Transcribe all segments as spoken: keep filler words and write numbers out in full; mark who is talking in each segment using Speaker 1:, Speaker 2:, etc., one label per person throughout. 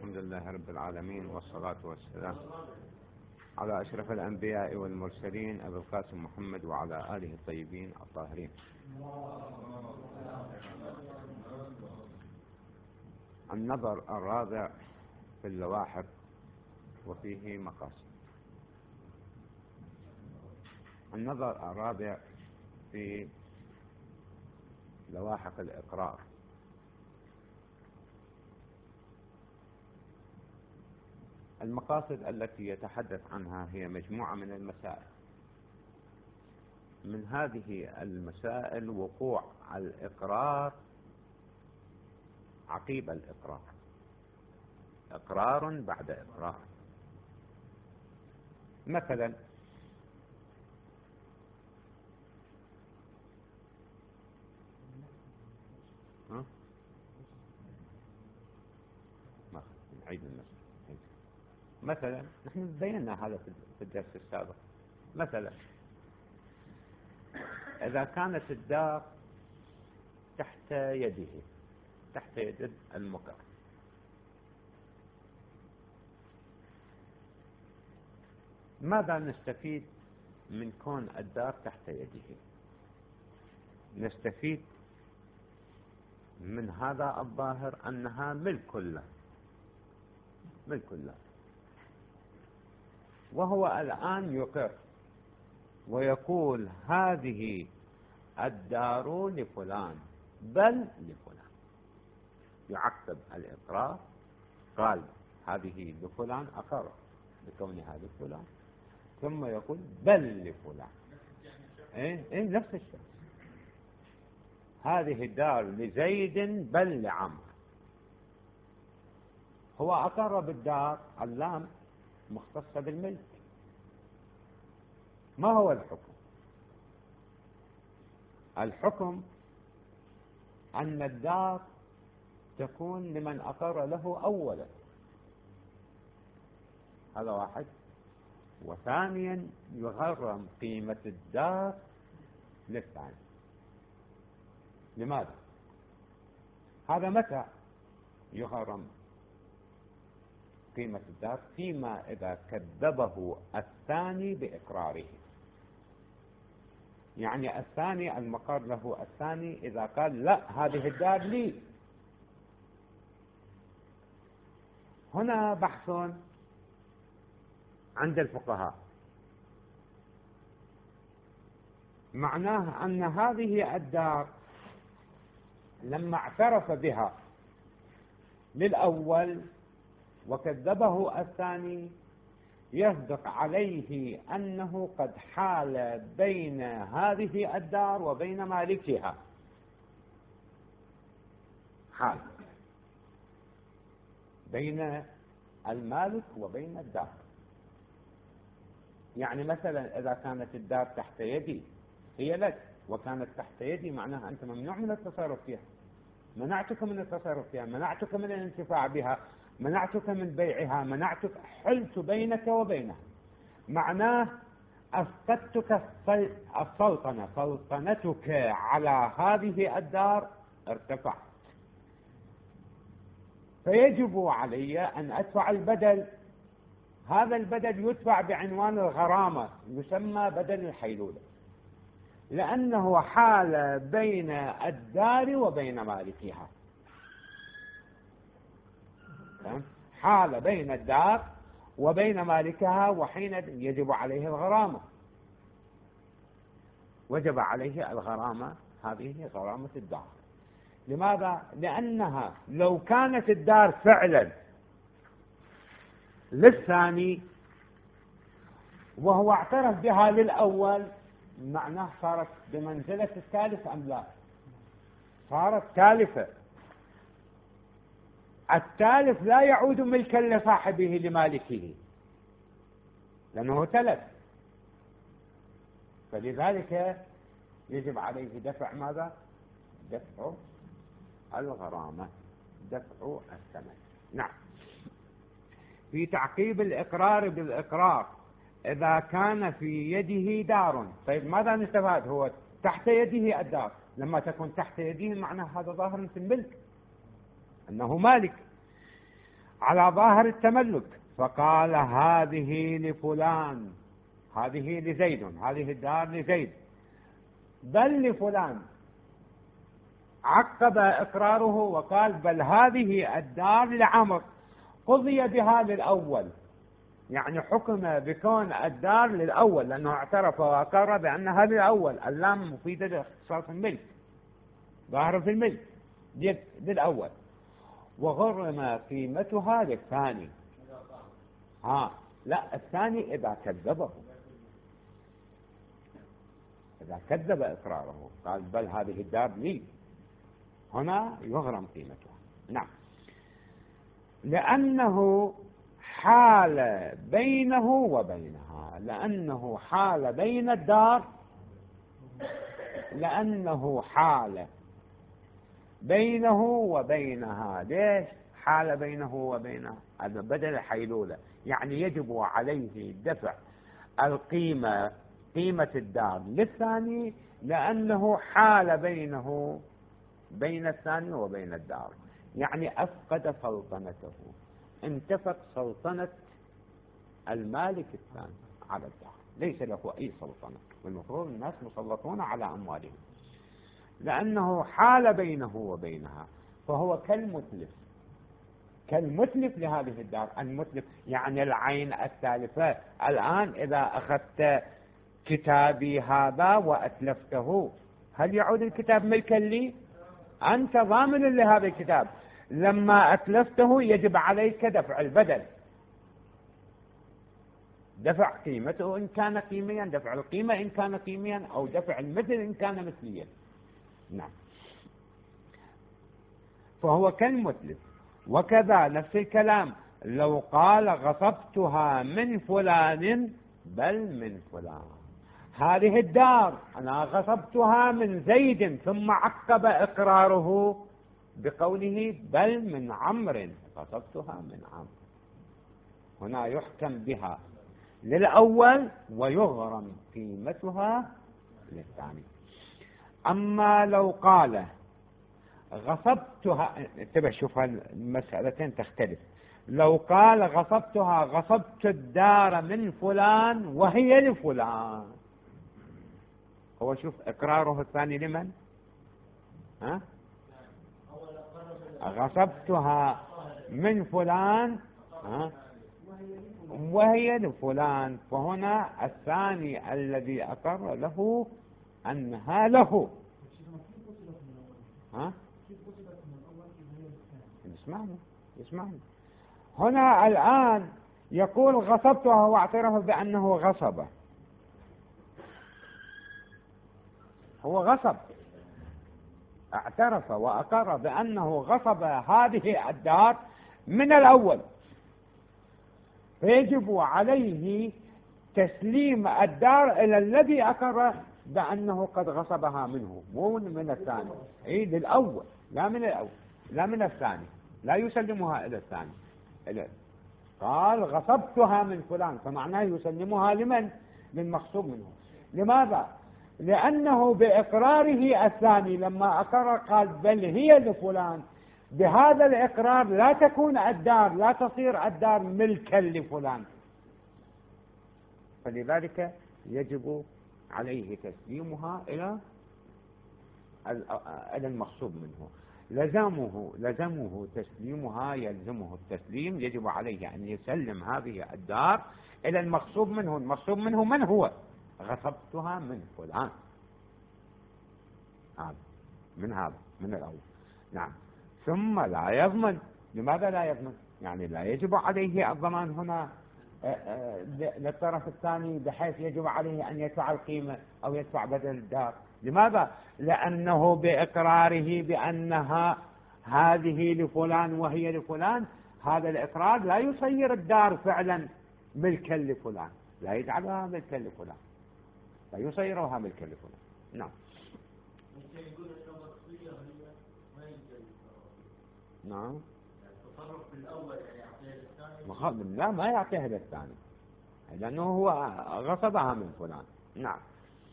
Speaker 1: الحمد لله رب العالمين، والصلاة والسلام على أشرف الأنبياء والمرسلين أبي القاسم محمد وعلى آله الطيبين الطاهرين. النظر الرابع في اللواحق وفيه مقاصد. النظر الرابع في لواحق الإقرار. المقاصد التي يتحدث عنها هي مجموعة من المسائل. من هذه المسائل وقوع الإقرار عقيب الإقرار، إقرار بعد إقرار. مثلا ها؟ ما نعيد المسألة. مثلا نحن بينا هذا في الدرس السابق. مثلا إذا كانت الدار تحت يده، تحت يد المقر، ماذا نستفيد من كون الدار تحت يده؟ نستفيد من هذا الظاهر أنها ملك له، ملك له، وهو الآن يقر ويقول هذه الدار لفلان بل لفلان. يعقب الإقرار، قال هذه لفلان، أقر بكونها لفلان، ثم يقول بل لفلان. إيه إيه نفس الشيء، هذه الدار لزيد بل لعمر. هو أقر بالدار، اللام مختصة بالملك. ما هو الحكم؟ الحكم أن الدار تكون لمن أقر له أولا، هذا واحد. وثانيا يغرم قيمة الدار للثاني. لماذا؟ هذا متى يغرم قيمة الدار؟ فيما إذا كذبه الثاني بإقراره. يعني الثاني المقر له الثاني إذا قال لا هذه الدار لي. هنا بحث عند الفقهاء، معناه أن هذه الدار لما اعترف بها للأول وكذبه الثاني يصدق عليه أنه قد حال بين هذه الدار وبين مالكها، حال بين المالك وبين الدار. يعني مثلا إذا كانت الدار تحت يدي، هي لك وكانت تحت يدي، معناها أنت ممنوع من التصرف فيها، منعتك من التصرف فيها، منعتك من الانتفاع بها، منعتك من بيعها، منعتك، حلت بينك وبينها. معناه أسقطتك السلطنة، سلطنتك على هذه الدار ارتفعت، فيجب علي أن أدفع البدل. هذا البدل يدفع بعنوان الغرامة، يسمى بدل الحيلولة، لأنه حال بين الدار وبين مالكها، حال بين الدار وبين مالكها، وحين يجب عليه الغرامة. وجب عليه الغرامة، هذه غرامة الدار. لماذا؟ لأنها لو كانت الدار فعلا للثاني وهو اعترف بها للأول، معناه صارت بمنزلة الثالث أم لا؟ صارت ثالثة. الثالث لا يعود ملكا لصاحبه لمالكه لأنه تلف، فلذلك يجب عليه دفع ماذا؟ دفع الغرامة، دفع الثمن. نعم. في تعقيب الإقرار بالإقرار، إذا كان في يده دار. طيب ماذا نستفاد؟ هو تحت يده الدار، لما تكون تحت يده معناه هذا ظاهر في الملك، أنه مالك. على ظاهر التملك، فقال هذه لفلان، هذه لزيد، هذه الدار لزيد، بل لفلان. عقب إقراره وقال بل هذه الدار لعمر، قضي بها للأول، يعني حكم بكون الدار للأول لأنه اعترف وأقر بأنها للأول. اللام مفيدة لاختصاص الملك، ظاهر في الملك للأول. وغرم قيمتها للثاني. ها لا، الثاني إذا كذبه، إذا كذب إقراره قال بل هذه الدار لي، هنا يغرم قيمتها. نعم، لأنه حال بينه وبينها، لأنه حال بين الدار، لأنه حال بينه وبينها. ليش حال بينه وبينها؟ هذا بدل الحيلولة، يعني يجب عليه دفع القيمة، قيمة الدار للثاني، لأنه حال بينه بين الثاني وبين الدار، يعني أفقد سلطنته، انتفت سلطنة المالك الثاني على الدار، ليس له أي سلطنة، والمفروض الناس مسلطون على أموالهم. لأنه حال بينه وبينها، فهو كالمتلف، كالمتلف لهذه الدار. المتلف يعني العين التالفة. الآن إذا أخذت كتابي هذا وأتلفته، هل يعود الكتاب ملكا لي؟ أنت ضامن لهذا الكتاب، لما أتلفته يجب عليك دفع البدل، دفع قيمته إن كان قيميا، دفع القيمة إن كان قيميا، أو دفع المثل إن كان مثليا. نعم، فهو كالمتلف. وكذا نفس الكلام لو قال غصبتها من فلان بل من فلان، هذه الدار أنا غصبتها من زيد، ثم عقب إقراره بقوله بل من عمرو، غصبتها من عمرو، هنا يحكم بها للأول ويغرم قيمتها للثاني. أما لو قال غصبتها، انتبه شوف المسألتين تختلف. لو قال غصبتها، غصبت الدار من فلان وهي لفلان، هو شوف إقراره الثاني لمن؟ ها؟ غصبتها من فلان ها؟ وهي لفلان، فهنا الثاني الذي أقر له أنها له. ها؟ اسمعني اسمعني، هنا الآن يقول غصبتها واعترف بأنه غصبه، هو غصب، اعترف وأقر بأنه غصب هذه الدار من الأول، فيجب عليه تسليم الدار إلى الذي أقر بأنه قد غصبها منه، مو من الثاني. إيه للأول، لا من الأول، لا من الثاني، لا يسلمها إلى الثاني. قال غصبتها من فلان، فمعناه يسلمها لمن؟ للمغصوب منه. لماذا؟ لأنه بإقراره الثاني لما أقر قال بل هي لفلان، بهذا الإقرار لا تكون الدار، لا تصير الدار ملكا لفلان، فلذلك يجب عليه تسليمها إلى إلى المغصوب منه. لزمه لزمه تسليمها، يلزمه التسليم، يجب عليه أن يسلم هذه الدار إلى المغصوب منه. المغصوب منه من هو؟ غصبتها من فلان، هذا من هذا من الأول. نعم، ثم لا يضمن. لماذا لا يضمن؟ يعني لا يجب عليه الضمان هنا للطرف الثاني بحيث يجب عليه أن يدفع القيمة أو يدفع بدل الدار. لماذا؟ لأنه بإقراره بأنها هذه لفلان وهي لفلان، هذا الإقرار لا يصير الدار فعلا ملكا لفلان، لا يجعلها ملكا لفلان، لا يصيرها ملكا لفلان. نعم. نعم، التصرف في الأول يعني لا ما يعطيها للثاني، لأنه هو غصبها من فلان. نعم.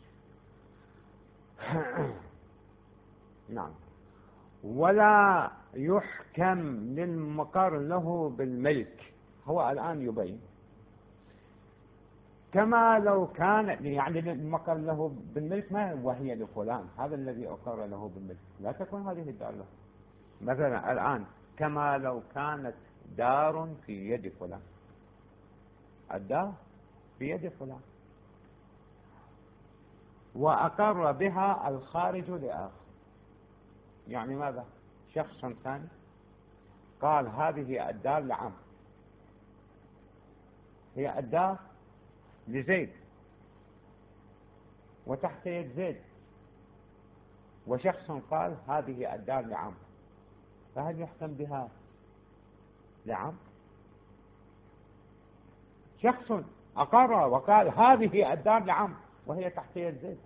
Speaker 1: نعم، ولا يحكم للمقر له بالملك. هو الآن يبين كما لو كان يعني المقر له بالملك ما وهي لفلان، هذا الذي أقر له بالملك، لا تكون هذه الدار له. مثلا الآن كما لو كانت دار في يد فلان، الدار في يد فلان وأقر بها الخارج لآخر. يعني ماذا؟ شخص ثاني قال هذه الدار لعم، هي الدار لزيد وتحت يد زيد، وشخص قال هذه الدار لعم، فهل يحكم بها لعم؟ شخص أقر وقال هذه الدار لعم وهي تحت يد زيد.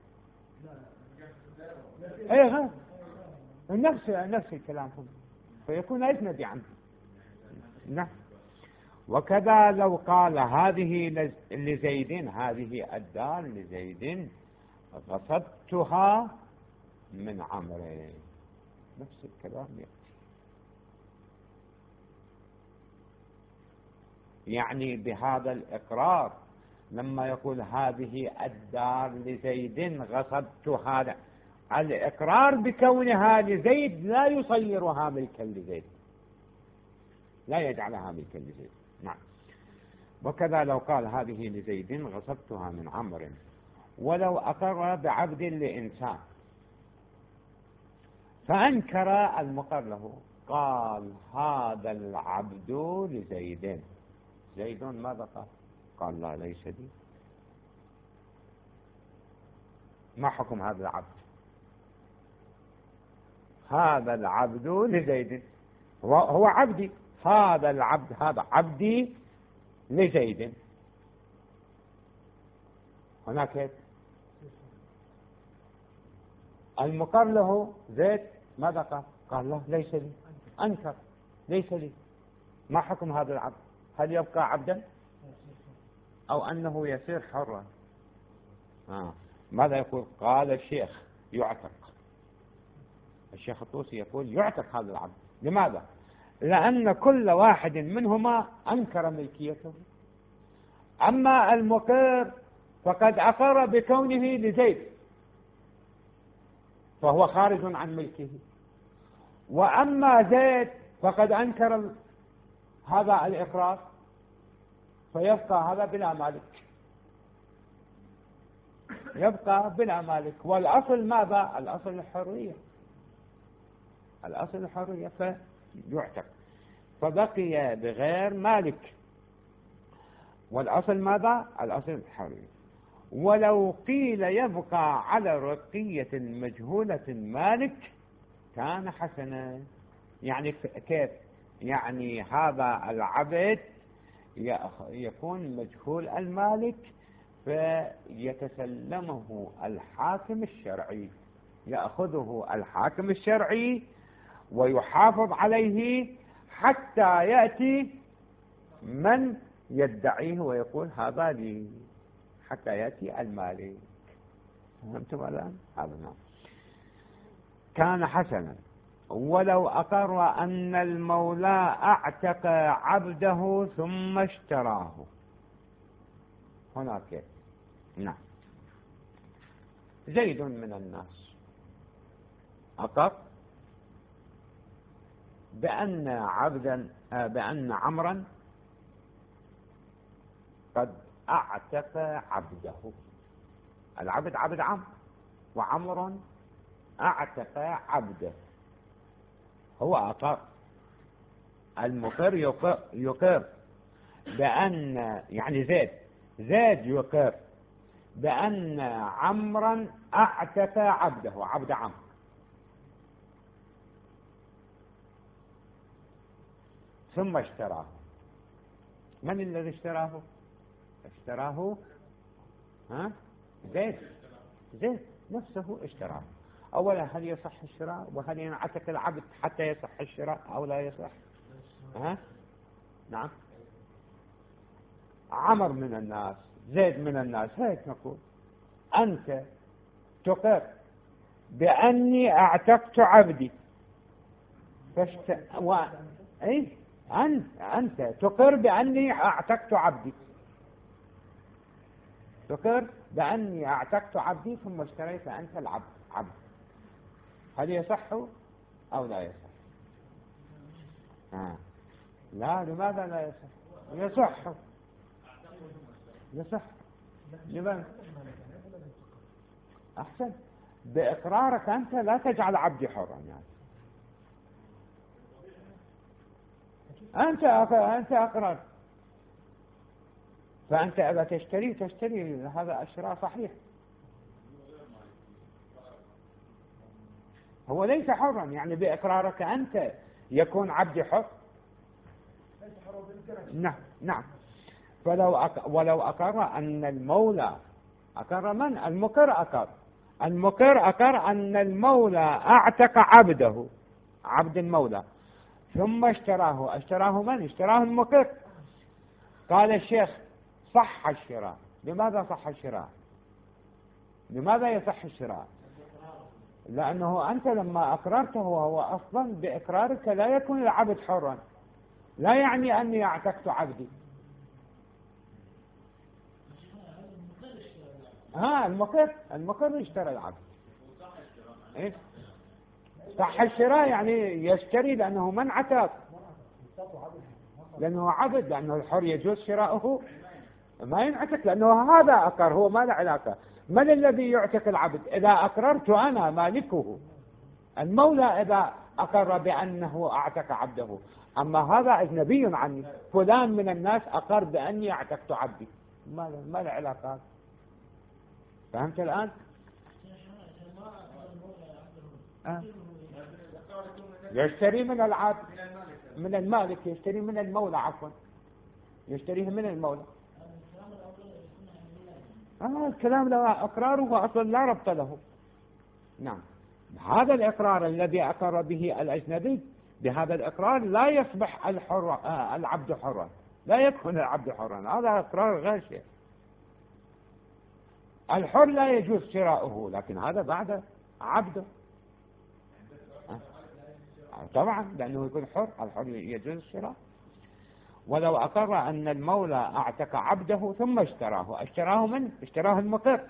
Speaker 1: ايه نفس نفس الكلام، فيكون أجنبي عنه. نعم. وكذا لو قال هذه لزيد، هذه الدار لزيد غصبتها من عمرو، نفس الكلام يأتي. يعني بهذا الإقرار لما يقول هذه الدار لزيد غصبتها، الإقرار بكونها لزيد لا يصيرها ملكا لزيد، لا يجعلها ملكا لزيد. نعم. وكذا لو قال هذه لزيد غصبتها من عمرو، ولو أقر بعبد لإنسان فأنكر المقر له، قال هذا العبد لزيد، زيد ماذا قال؟ قال لا ليس لي. ما حكم هذا العبد؟ هذا العبد لزيد، هو, هو عبدي، هذا العبد هذا عبدي لزيد. هناك المقر له زيد ماذا قال؟ قال لا ليس لي، أنكر ليس لي. ما حكم هذا العبد؟ هل يبقى عبدا أو أنه يصير حرا؟ آه. ماذا يقول؟ قال الشيخ يعتق، الشيخ الطوسي يقول يعتق هذا العبد. لماذا؟ لأن كل واحد منهما أنكر ملكيته. أما المقر فقد أقر بكونه لزيد فهو خارج عن ملكه، وأما زيد فقد أنكر هذا الإقرار فيبقى هذا بلا مالك، يبقى بلا مالك. والأصل ماذا؟ الأصل الحرية، الأصل الحرية فيعتق، فبقي بغير مالك. والأصل ماذا؟ الأصل الحرية. ولو قيل يبقى على رقية مجهولة مالك كان حسنا. يعني كيف؟ يعني هذا العبد يكون مجهول المالك فيتسلمه الحاكم الشرعي، يأخذه الحاكم الشرعي ويحافظ عليه حتى يأتي من يدعيه ويقول هذا لي، حتى يأتي المالك. فهمتم الآن؟ هذا نعم. كان حسنا. ولو أقر أن المولى أعتق عبده ثم اشتراه، هناك نعم. زيد من الناس أقر بأن عبدا بأن عمرا قد أعتق عبده، العبد عبد عمرو وعمر أعتق عبده، هو أقر. المقر يقر, يقر بأن يعني زيد زيد يقر بأن عمرا أعتق عبده، عبد عمرو، ثم اشتراه. من الذي اشتراه؟ اشتراه ها زيد، زيد نفسه اشتراه. أولا هل يصح الشراء؟ وهل ينعتق العبد حتى يصح الشراء أو لا يصح؟ ها؟ نعم. عمر من الناس، زيد من الناس، هيك نقول. أنت تقر بأني أعتقت عبدي تشت... و... أي أنت أنت تقر بأني أعتقت عبدي، تقر بأني أعتقت عبدي ثم اشتريت أنت العبد عبد. هل يصح أو لا يصح؟ آه. لا، لماذا لا يصح؟ يصح يصح. لماذا؟ أحسن، بإقرارك أنت لا تجعل عبدي حرا يعني. أنت أنت أقرر، فأنت إذا تشتري تشتري هذا الشراء صحيح. هو ليس حرا يعني بإقرارك أنت يكون عبدي حر. نعم نعم. فلو أك... ولو أقر أن المولى أقر من؟ المقر أقر المقر أقر أن المولى أعتق عبده، عبد المولى، ثم اشتراه. اشتراه من؟ اشتراه المقر. قال الشيخ صح الشراء. لماذا صح الشراء؟ لماذا يصح الشراء؟ لأنه أنت لما أقررته هو أصلا بإقرارك لا يكون العبد حرا، لا يعني أني اعتقت عبدي. ها المقر المقر اشترى العبد. إيه؟ صح الشراء يعني يشتري لأنه من عتق، لأنه عبد، لأنه الحر يجوز شراؤه ما ينعتق، لأنه هذا أقر، هو ما له علاقة. من الذي يعتق العبد؟ إذا أقررت أنا مالكه، المولى إذا أقر بأنه أعتق عبده. أما هذا أجنبي عني، فلان من الناس أقر بأني اعتقت عبدي، ما له ما له علاقة. فهمت الآن؟ أه؟ يشتري من العبد، من المالك، يشتري من المولى، عفوا يشتريه من المولى. آه الكلام لو أقراره أصلا لا ربط له. نعم. هذا الإقرار الذي أقر به الأجنبي، بهذا الإقرار لا يصبح الحر آه العبد حرا، لا يكون العبد حرا، هذا إقرار غير شيء. الحر لا يجوز شراؤه، لكن هذا بعد عبده آه. طبعا لأنه يكون حر، الحر يجوز الشراء. ولو أقر أن المولى أعتق عبده ثم اشتراه، اشتراه من؟ اشتراه المقر.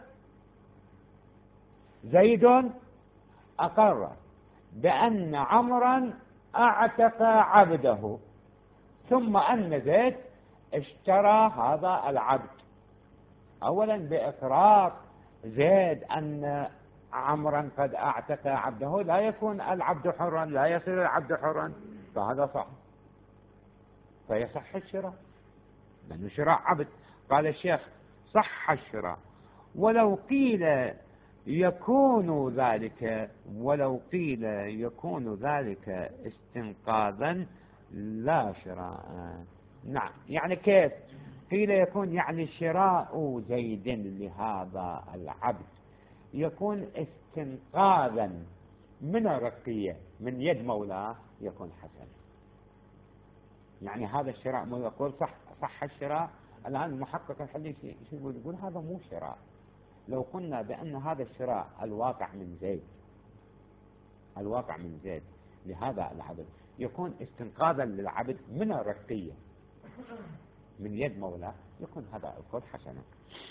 Speaker 1: زيد أقر بأن عمرا أعتق عبده، ثم أن زيد اشترى هذا العبد. أولا بإقرار زيد أن عمرا قد أعتق عبده لا يكون العبد حرا، لا يصير العبد حرا، فهذا صح، فيصح الشراء لأنه شراء عبد. قال الشيخ صح الشراء. ولو قيل يكون ذلك ولو قيل يكون ذلك استنقاذا لا شراء. نعم، يعني كيف قيل يكون؟ يعني شراء زيد لهذا العبد يكون استنقاذا من الرقية من يد مولاه، يكون حسن. يعني هذا الشراء مو يقول صح صح الشراء. الآن المحقق الحديث يقول يقول هذا مو شراء. لو قلنا بأن هذا الشراء الواقع من زيد الواقع من زيد لهذا العبد يكون استنقاذا للعبد من الرقية من يد مولاه، يكون هذا القول حسنا.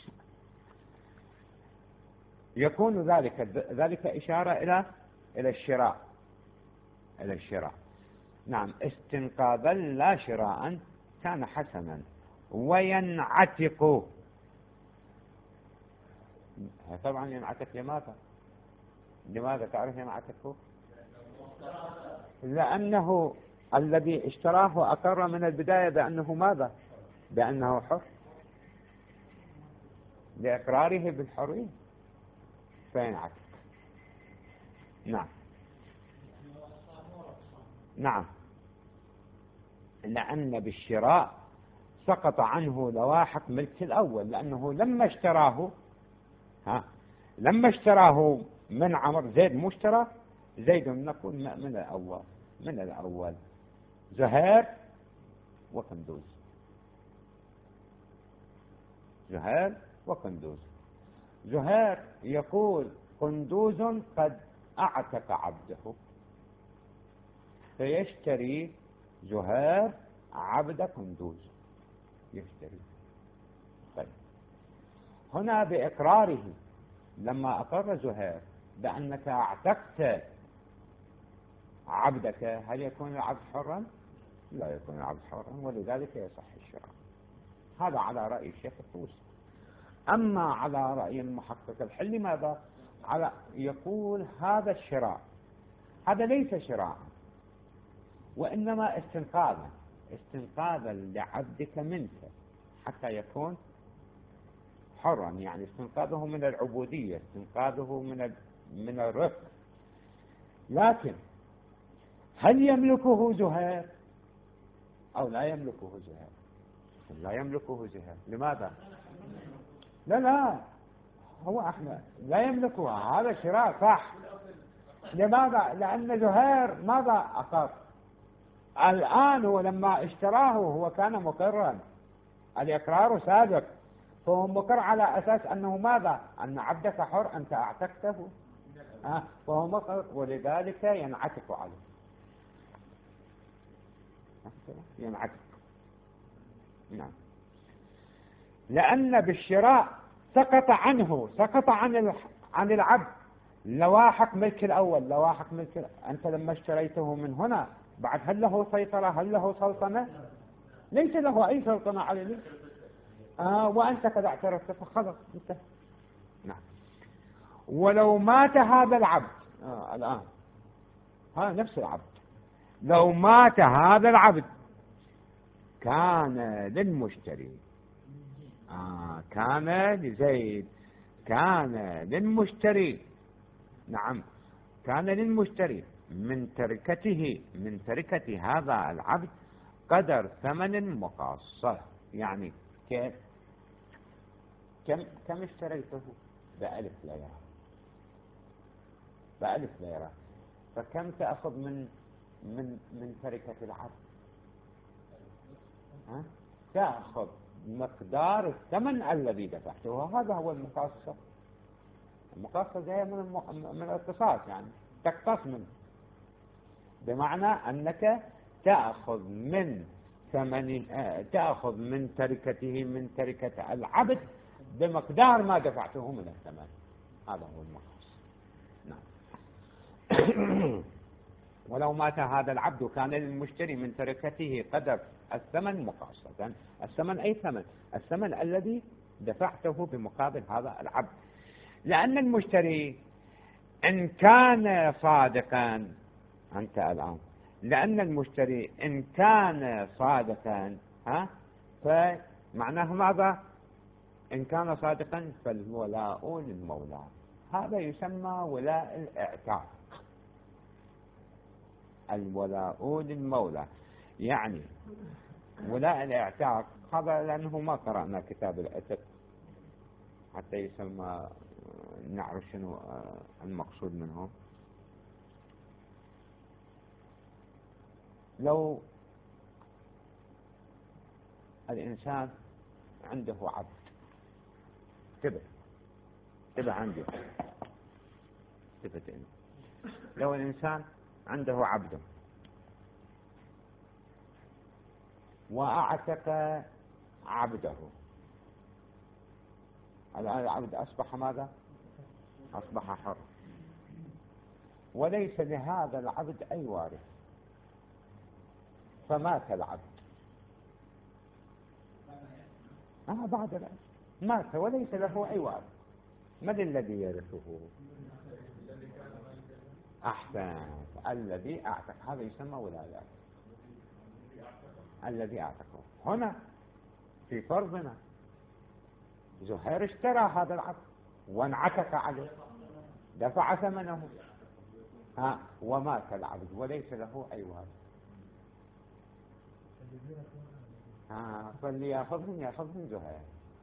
Speaker 1: يكون ذلك ذلك إشارة إلى إلى الشراء إلى الشراء. نعم، استنقاذا لا شراء كان حسنا. وينعتق، طبعا ينعتق لماذا؟ لماذا تعرف ينعتق؟ لأنه الذي اشتراه أقر من البداية بأنه ماذا؟ بأنه حر، لإقراره بالحرية، فينعتق. نعم نعم، لأن بالشراء سقط عنه لواحق ملك الأول، لأنه لما اشتراه ها لما اشتراه من عمر زيد، مو اشتراه زيد نقول من الأول من الأول زهير وقندوز، زهير وقندوز. زهير يقول قندوز قد أعتق عبده، فيشتري زهير عبد قندوز، يشتري. طيب هنا بإقراره لما أقر زهير بأنك اعتقت عبدك، هل يكون العبد حرا؟ لا يكون العبد حرا، ولذلك يصح الشراء. هذا على رأي الشيخ الطوسي. أما على رأي المحقق الحلي ماذا؟ على يقول هذا الشراء هذا ليس شراء، وإنما استنقاذا استنقاذا لعبدك منك حتى يكون حرا، يعني استنقاذه من العبودية، استنقاذه من من الرق. لكن هل يملكه زهير أو لا يملكه زهير؟ لا يملكه زهير. لماذا؟ لا لا هو احنا لا يملكه، هذا شراء صح. لماذا؟ لأن زهير ماذا أقر؟ الآن هو لما اشتراه هو كان مقرا، الإقرار سابق، فهو مقر على أساس أنه ماذا؟ أن عبدك حر، أنت أعتقته، أه؟ فهو مقر، ولذلك ينعتق عليه، ينعتق. نعم. لأن بالشراء سقط عنه سقط عن عن العبد لواحق ملك الأول، لواحق ملك. أنت لما اشتريته من هنا بعد هل له سيطرة؟ هل له سلطنة؟ ليس له أي سلطنة عليه. آه وأنت قد اعترفت فخلص انت. نعم. ولو مات هذا العبد آه الآن، ها نفس العبد، لو مات هذا العبد كان للمشتري آه كان لزيد كان للمشتري نعم كان للمشتري من تركته من تركة هذا العبد قدر ثمن مقاصة. يعني كيف؟ كم كم اشتريته؟ بألف ليرة، بألف ليرة، فكم تأخذ من من من تركة العبد؟ ها؟ تأخذ مقدار الثمن الذي دفعته، وهذا هو المقاصة. المقاصة جاية من الم... من الاقتصاص، يعني تقتص منه، بمعنى أنك تأخذ من ثمن تأخذ من تركته من تركة العبد بمقدار ما دفعته من الثمن. هذا هو المقاصة. نعم. ولو مات هذا العبد كان للمشتري من تركته قدر الثمن مقاصة. الثمن أي ثمن؟ الثمن الذي دفعته بمقابل هذا العبد. لأن المشتري إن كان صادقا أنت الآن لأن المشتري إن كان صادقا ها فمعناه ماذا؟ إن كان صادقا فالولاء للمولى. هذا يسمى ولاء الاعتاق. الولاء للمولى يعني ولاء الاعتاق هذا، لأنه ما قرأنا كتاب العتق حتى يسمى نعرف شنو المقصود منه. لو الإنسان عنده عبد تبع تبع عنده تبتين لو الإنسان عنده عبد وأعتق عبده، الآن العبد أصبح ماذا؟ أصبح حر، وليس لهذا العبد أي وارث، فمات العبد آه بعد ذلك مات وليس له أي وارث، من الذي يرثه؟ أحسن، الذي أعتق، هذا يسمى ولاية الذي أعتقه. هنا في فرضنا زهير اشترى هذا العبد وانعتق عليه، دفع ثمنه ها ومات العبد وليس له أي وارث، ها فاللي يأخذهم يأخذهم زهير،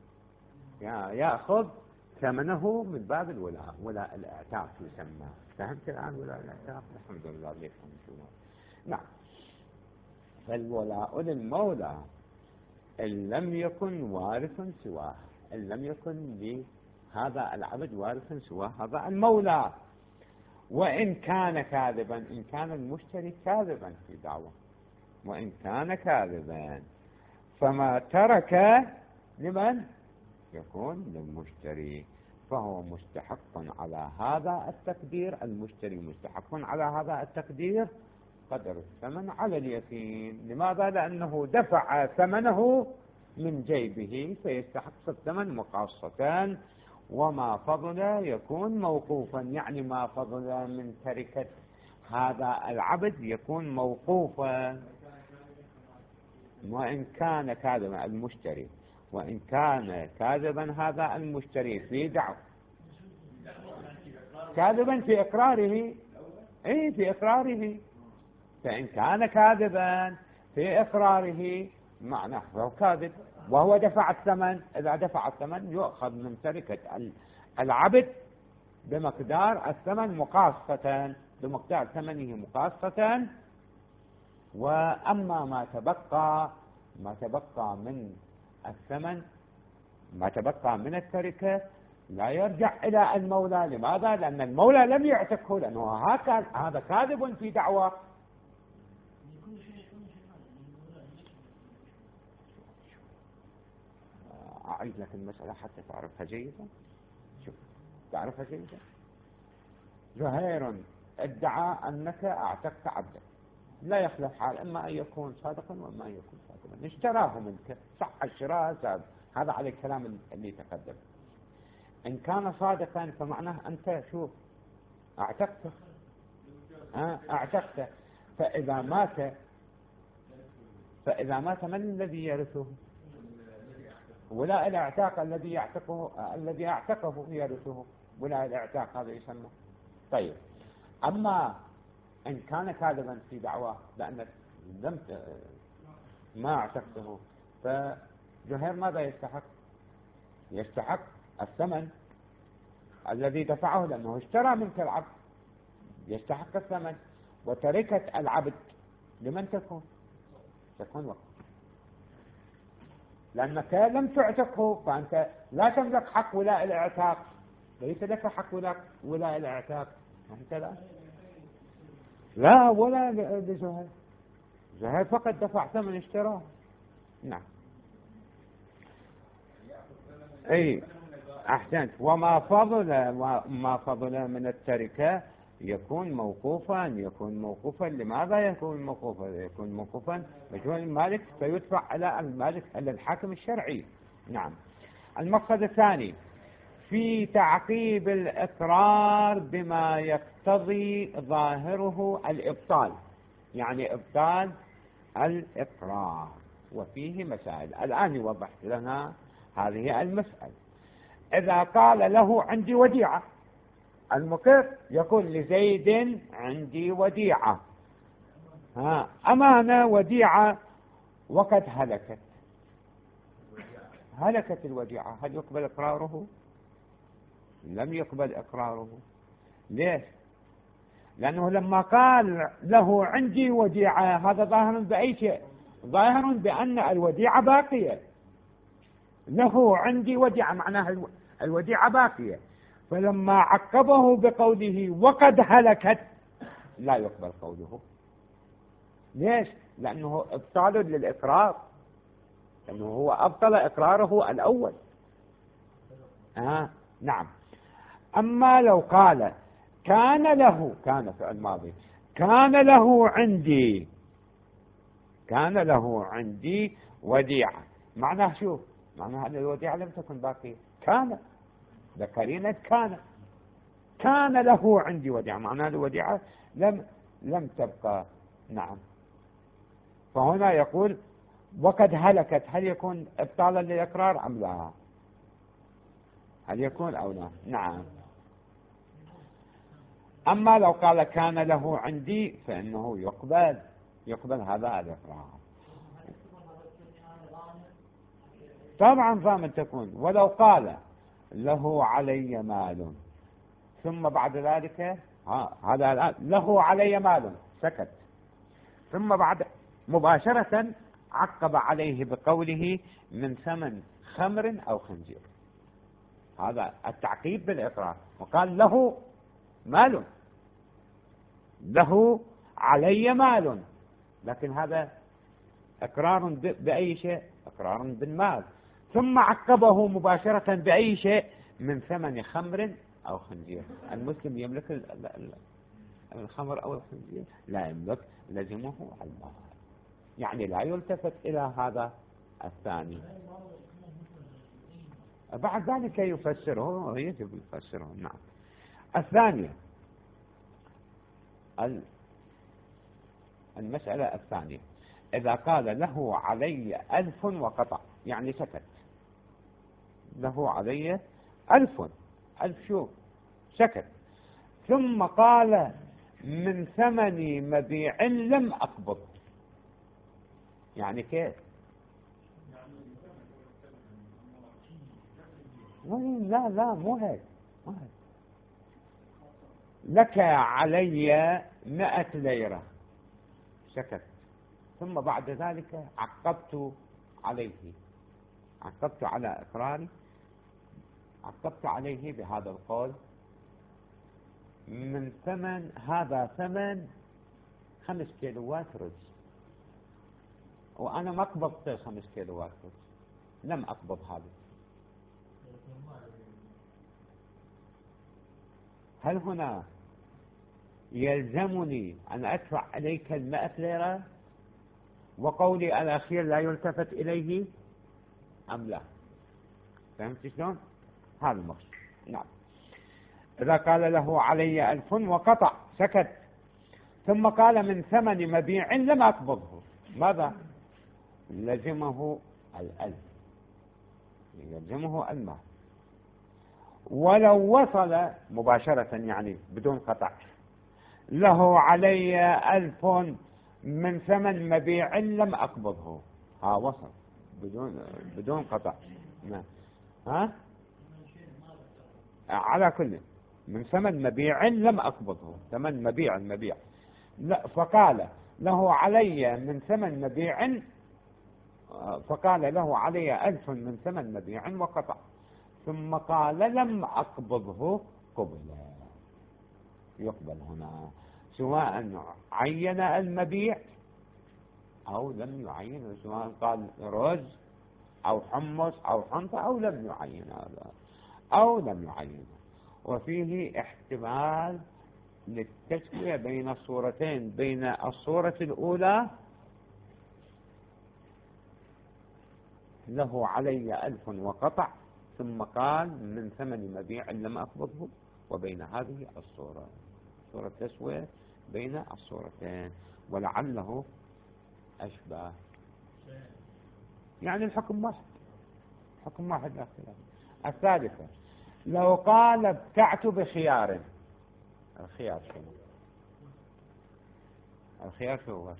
Speaker 1: يأخذ ثمنه من باب الولاء، ولاء الاعتاق يسمى. فهمت الآن ولاء الاعتاق؟ الحمد لله ليش نشوفه. نعم. فالولاء للمولى إن لم يكن وارث سواه، إن لم يكن لهذا العبد وارث سواه هذا المولى. وإن كان كاذبا، إن كان المشتري كاذبا في دعوة، وإن كان كاذبا فما ترك لمن؟ يكون للمشتري، فهو مستحق على هذا التقدير، المشتري مستحق على هذا التقدير قدر الثمن على اليقين. لماذا؟ لأنه دفع ثمنه من جيبه فيستحق الثمن مقاصة. وما فضل يكون موقوفا، يعني ما فضل من تركة هذا العبد يكون موقوفا. وإن كان كاذبا المشتري، وإن كان كاذبا هذا المشتري في دعوة، كاذبا في إقراره، أي في إقراره، فإن كان كاذبا في إقراره معناه فهو كاذب وهو دفع الثمن. إذا دفع الثمن يؤخذ من تركة العبد بمقدار الثمن مقاصة، بمقدار ثمنه مقاصة. وأما ما تبقى ما تبقى من الثمن، ما تبقى من التركة لا يرجع إلى المولى. لماذا؟ لأن المولى لم يعتقه، لأنه هذا كاذب في دعوة. أعيد لك المسألة حتى تعرفها جيدا. شوف، تعرفها جيدا. زهير ادعى أنك أعتقت عبدا، لا يخلف حال، إما أن يكون صادقا وإما أن يكون صادقا. اشتراه منك، صح الشراء، هذا على الكلام اللي تقدم. إن كان صادقا فمعناه أنت شوف أعتقته، أه؟ أعتقته. فإذا مات فإذا مات من الذي يرثه؟ ولاء الاعتاق الذي يعتقه الذي اعتقه يرثه، ولاء الاعتاق هذا يسمى. طيب، أما إن كان كاذبا في دعواه لأنك لم ما اعتقته، فزهير ماذا يستحق؟ يستحق الثمن الذي دفعه، لأنه اشترى منك العبد، يستحق الثمن. وتركة العبد لمن تكون؟ تكون وقت، لأنك لم تعتقه، فأنت لا تملك حق ولاء الاعتاق، ليس لك حق ولاء الاعتاق. أنت لا لا ولا لزهير، زهير فقط دفع ثمن اشتراه. نعم، اي احسنت. وما فضل ما فضل من التركة يكون موقوفا، يكون موقوفا. لماذا يكون موقوفا؟ يكون موقوفا مجهول المالك فيدفع على المالك، على الحاكم الشرعي. نعم. المقصد الثاني في تعقيب الإقرار بما يقتضي ظاهره الإبطال، يعني إبطال الإقرار، وفيه مسائل الآن يوضح لنا هذه المسألة. إذا قال له عندي وديعة، المقر يقول لزيد عندي وديعة، ها أمانة وديعة وقد هلكت، هلكت الوديعة، هل يقبل إقراره؟ لم يقبل إقراره. ليش؟ لأنه لما قال له عندي وديعة هذا ظاهر بأي شيء؟ ظاهر بأن الوديعة باقية، له عندي وديعة معناها الوديعة باقية. فلما عقبه بقوله وقد هلكت لا يقبل قوله. ليش؟ لأنه ابطال للإقرار، لأنه هو أبطل إقراره الأول. آه نعم. أما لو قال كان له، كان في الماضي، كان له عندي، كان له عندي وديعة، معناه شوف، معناه أن الوديعة لم تكن باقية، كان ذكرين كان كان له عندي وديعة، معناه الوديعة لم لم تبقى. نعم. فهنا يقول وقد هلكت، هل يكون ابطالا للإقرار أم لا؟ هل يكون أو لا؟ نعم. أما لو قال كان له عندي فإنه يقبل، يقبل هذا الإقرار. طبعا ضامن تكون. ولو قال له علي مال ثم بعد ذلك ها هذا الآن له علي مال سكت، ثم بعد مباشرة عقب عليه بقوله من ثمن خمر أو خنزير، هذا التعقيب بالإقرار، وقال له مال له علي مال، لكن هذا إقرار بأي شيء؟ إقرار بالمال. ثم عقبه مباشرة بأي شيء؟ من ثمن خمر أو خنزير. المسلم يملك الخمر أو الخنزير؟ لا يملك، لزمه المال. يعني لا يلتفت إلى هذا الثاني. بعد ذلك يفسره، يجب يفسره. نعم. الثانية، المسألة الثانية، إذا قال له علي ألف وقطع، يعني سكت، له علي ألف، ألف شو سكت، ثم قال من ثمن مبيع لم أقبض، يعني كيف؟ لا لا مو هيك، مو هيك. لك علي مئة ليرة، سكت، ثم بعد ذلك عقبت عليه، عقبت على إقراري، عقبت عليه بهذا القول من ثمن، هذا ثمن خمس كيلوات رز، وأنا ما قبضت خمس كيلوات رز، لم أقبض هذا. هل هنا يلزمني أن أدفع عليك المئة ليرة وقولي الأخير لا يلتفت إليه أم لا؟ فهمت شلون؟ هذا المقصود. نعم. إذا قال له علي ألف وقطع، سكت، ثم قال من ثمن مبيع لم أقبضه، ماذا؟ لزمه الألف، يلزمه المال. ولو وصل مباشرة يعني بدون قطع، له علي ألف من ثمن مبيع لم أقبضه، ها وصل بدون بدون قطع. ما. ها على كل من ثمن مبيع لم أقبضه، ثمن مبيع المبيع، لا، فقال له علي من ثمن مبيع، فقال له علي ألف من ثمن مبيع وقطع، ثم قال لم أقبضه، قبل، يقبل هنا، سواء عين المبيع أو لم يعين، سواء قال رز أو حمص أو حنطة أو لم يعين هذا أو لم يعين. وفيه احتمال للتسوية بين الصورتين، بين الصورة الأولى له علي ألف وقطع ثم قال من ثمن مبيع لم أقبضه، وبين هذه الصورة، صورة تسوية بين الصورتين، ولعله أشبه، يعني الحكم واحد، حكم واحد لا اختلاف. الثالثة، لو قال ابتعت بخيار، الخيار شنو؟ الخيار شو هو؟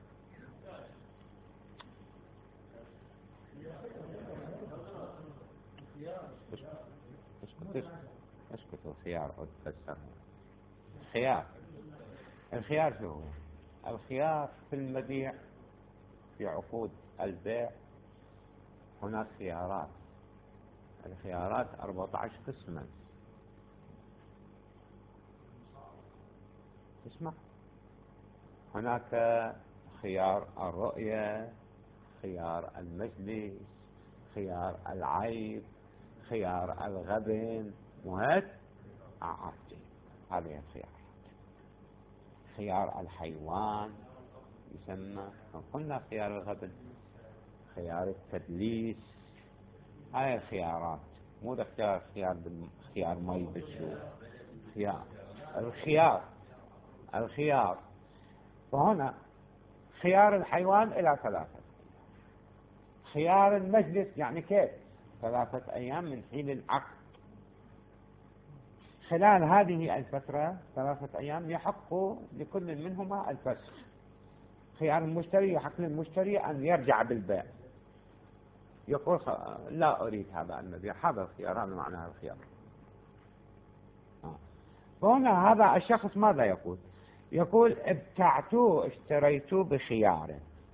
Speaker 1: اسكت اسكت، الخيار أو تفسر. الخيار، الخيار شو هو؟ الخيار في المبيع، في عقود البيع هناك خيارات، الخيارات أربعة عشر قسما. اسمع، هناك خيار الرؤية، خيار المجلس، خيار العيب، خيار الغبن، وهذا عرفتي هذه الخيارات. خيار الحيوان يسمى، قلنا خيار الغبن، خيار التدليس، هاي الخيارات، مو ده خيار خيار خيار ما يبشو، خيار الخيار الخيار. فهنا خيار الحيوان إلى ثلاثة، خيار المجلس يعني كيف؟ ثلاثة أيام من حين العقد، خلال هذه الفترة ثلاثة أيام يحق لكل منهما الفسخ. خيار المشتري يحق للمشتري أن يرجع بالبيع، يقول لا أريد هذا المبيع، هذا الخيار، هذا معنى الخيار. فهنا هذا الشخص ماذا يقول؟ يقول ابتعت، اشتريت بخيار،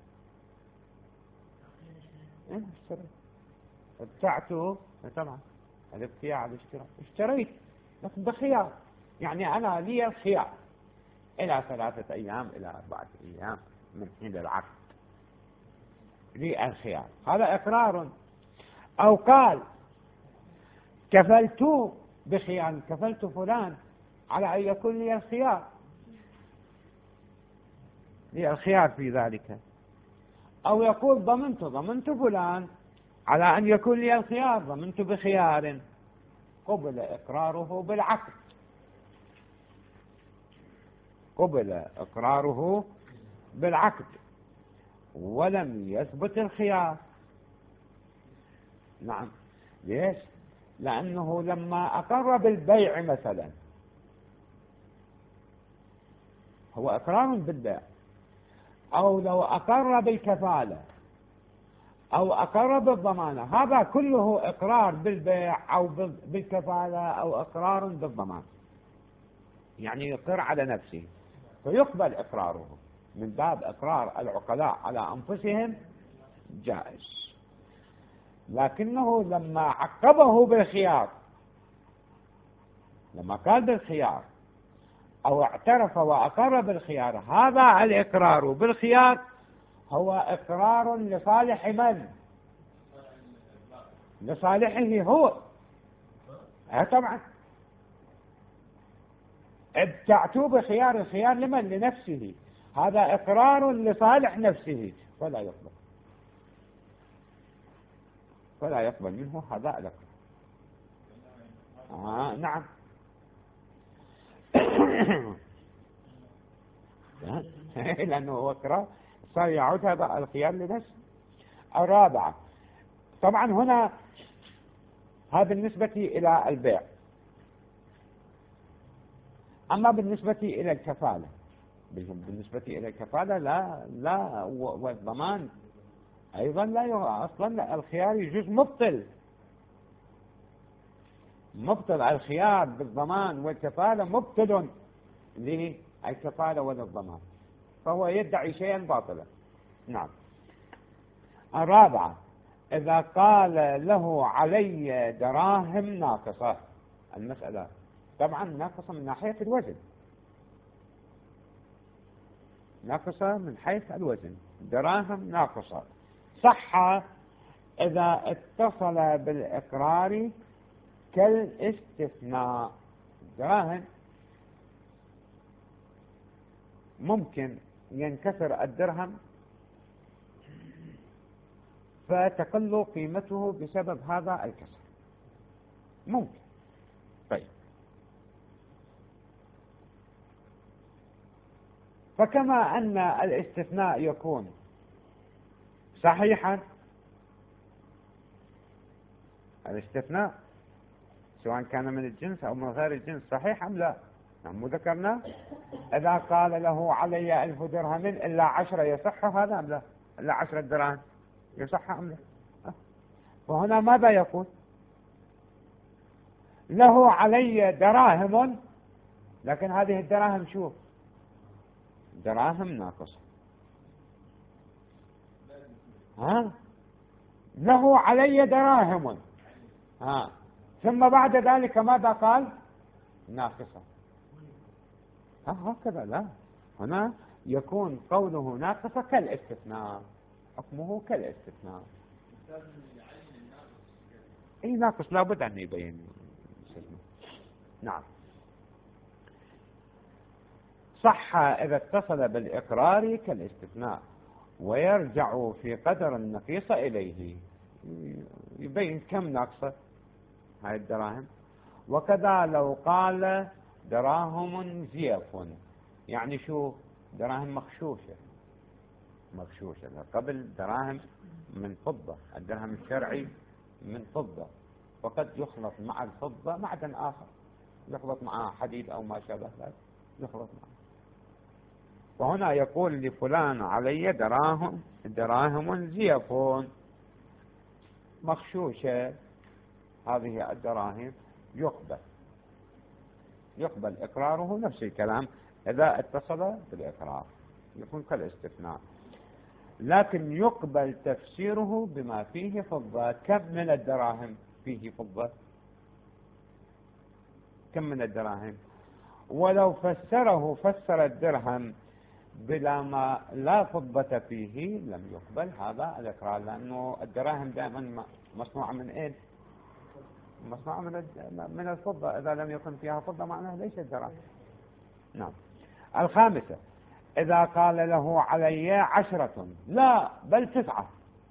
Speaker 1: اشتريت، ابتعت طبعا الابتياع الاشتراء، اشتريت لكن بخيار، يعني أنا لي الخيار، إلى ثلاثة أيام إلى أربعة أيام من حين العقد للخيار، هذا إقرار. أو قال كفلت بخيار، كفلت فلان على أن يكون لي الخيار، لي الخيار في ذلك. أو يقول ضمنت ضمنت فلان على أن يكون لي الخيار، ضمنت بخيار، قبل إقراره بالعقد، قبل إقراره بالعقد ولم يثبت الخيار. نعم، ليش؟ لأنه لما أقر بالبيع مثلا، هو إقرار بالبيع، أو لو أقر بالكفالة أو أقر بالضمانة، هذا كله إقرار بالبيع أو بالكفالة أو إقرار بالضمان، يعني يقر على نفسه فيقبل إقراره من باب إقرار العقلاء على أنفسهم جائز. لكنه لما عقبه بالخيار، لما قال بالخيار أو اعترف وأقر بالخيار، هذا الإقرار بالخيار هو إقرار لصالح من؟ لصالحه هو. ها طبعا ابتعتوا بخيار، الخيار لمن؟ لنفسه، هذا إقرار لصالح نفسه فلا يقبل، فلا يقبل منه هذا الإقرار. آه نعم. لأنه هو إقرار صار يعود هذا الخيار لنفسه. الرابعة، طبعا هنا هذا بالنسبة إلى البيع. أما بالنسبة إلى الكفالة، بالنسبة إلى الكفالة لا لا والضمان أيضا لا، أصلا الخيار يجوز مبطل، مبطل الخيار بالضمان والكفالة مبطل للكفالة وللضمان، فهو يدعي شيئا باطلا. نعم. الرابعة، إذا قال له علي دراهم ناقصة، المسألة طبعا ناقصة من ناحية الوزن، ناقصة من حيث الوزن، دراهم ناقصة، صح إذا اتصل بالإقرار كالاستثناء. دراهم ممكن ينكسر الدرهم فتقل قيمته بسبب هذا الكسر، ممكن. طيب، فكما أن الاستثناء يكون صحيحا، الاستثناء سواء كان من الجنس أو من غير الجنس صحيح أم لا؟ نحن ذكرنا إذا قال له علي ألف درهم إلا عشرة يصح هذا أم لا؟ إلا عشرة دراهم يصح أم لا؟ وهنا ماذا يقول؟ له علي دراهم، لكن هذه الدراهم شوف دراهم ناقصة، ها له علي دراهم، ها ثم بعد ذلك ماذا قال؟ ناقصة. ها هكذا لا، هنا يكون قوله ناقصة كالاستثناء، حكمه كالاستثناء. اي ناقص لابد ان يبين. نعم. صح إذا اتصل بالإقرار كالاستثناء، ويرجع في قدر النقيصة إليه، يبين كم ناقصة هاي الدراهم. وكذا لو قال دراهم زيف، يعني شو؟ دراهم مخشوشة، مخشوشة قبل دراهم من فضة، الدرهم الشرعي من فضة، وقد يخلط مع الفضة معدن آخر، يخلط معها حديد أو ما شابه ذلك، يخلط معه. وهنا يقول لفلان علي دراهم دراهم زيف مخشوشة، هذه الدراهم يقبل، يقبل إقراره نفس الكلام إذا اتصل بالإقرار، يكون كالاستثناء. لكن يقبل تفسيره بما فيه فضة. كم من الدراهم فيه فضة؟ كم من الدراهم؟ ولو فسره فسر الدرهم بلا ما لا فضة فيه لم يقبل هذا الإقرار، لأنه الدراهم دائما مصنوعة من إيه؟ مصنوعة من من الفضة، إذا لم يكن فيها فضة معناها ليست دراهم. نعم. الخامسة، إذا قال له علي عشرة لا بل تسعة،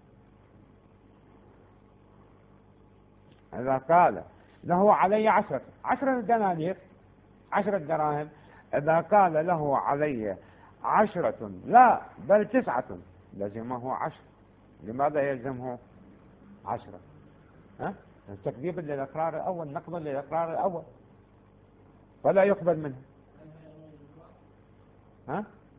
Speaker 1: إذا قال له علي عشرة عشرة دنانير عشرة دراهم، إذا قال له علي عشرة لا بل تسعة لزمه عشر. لماذا يلزمه عشرة؟ ها؟ تكذيبا للإقرار الأول، نقضا للإقرار الأول، فلا يقبل منه. ها؟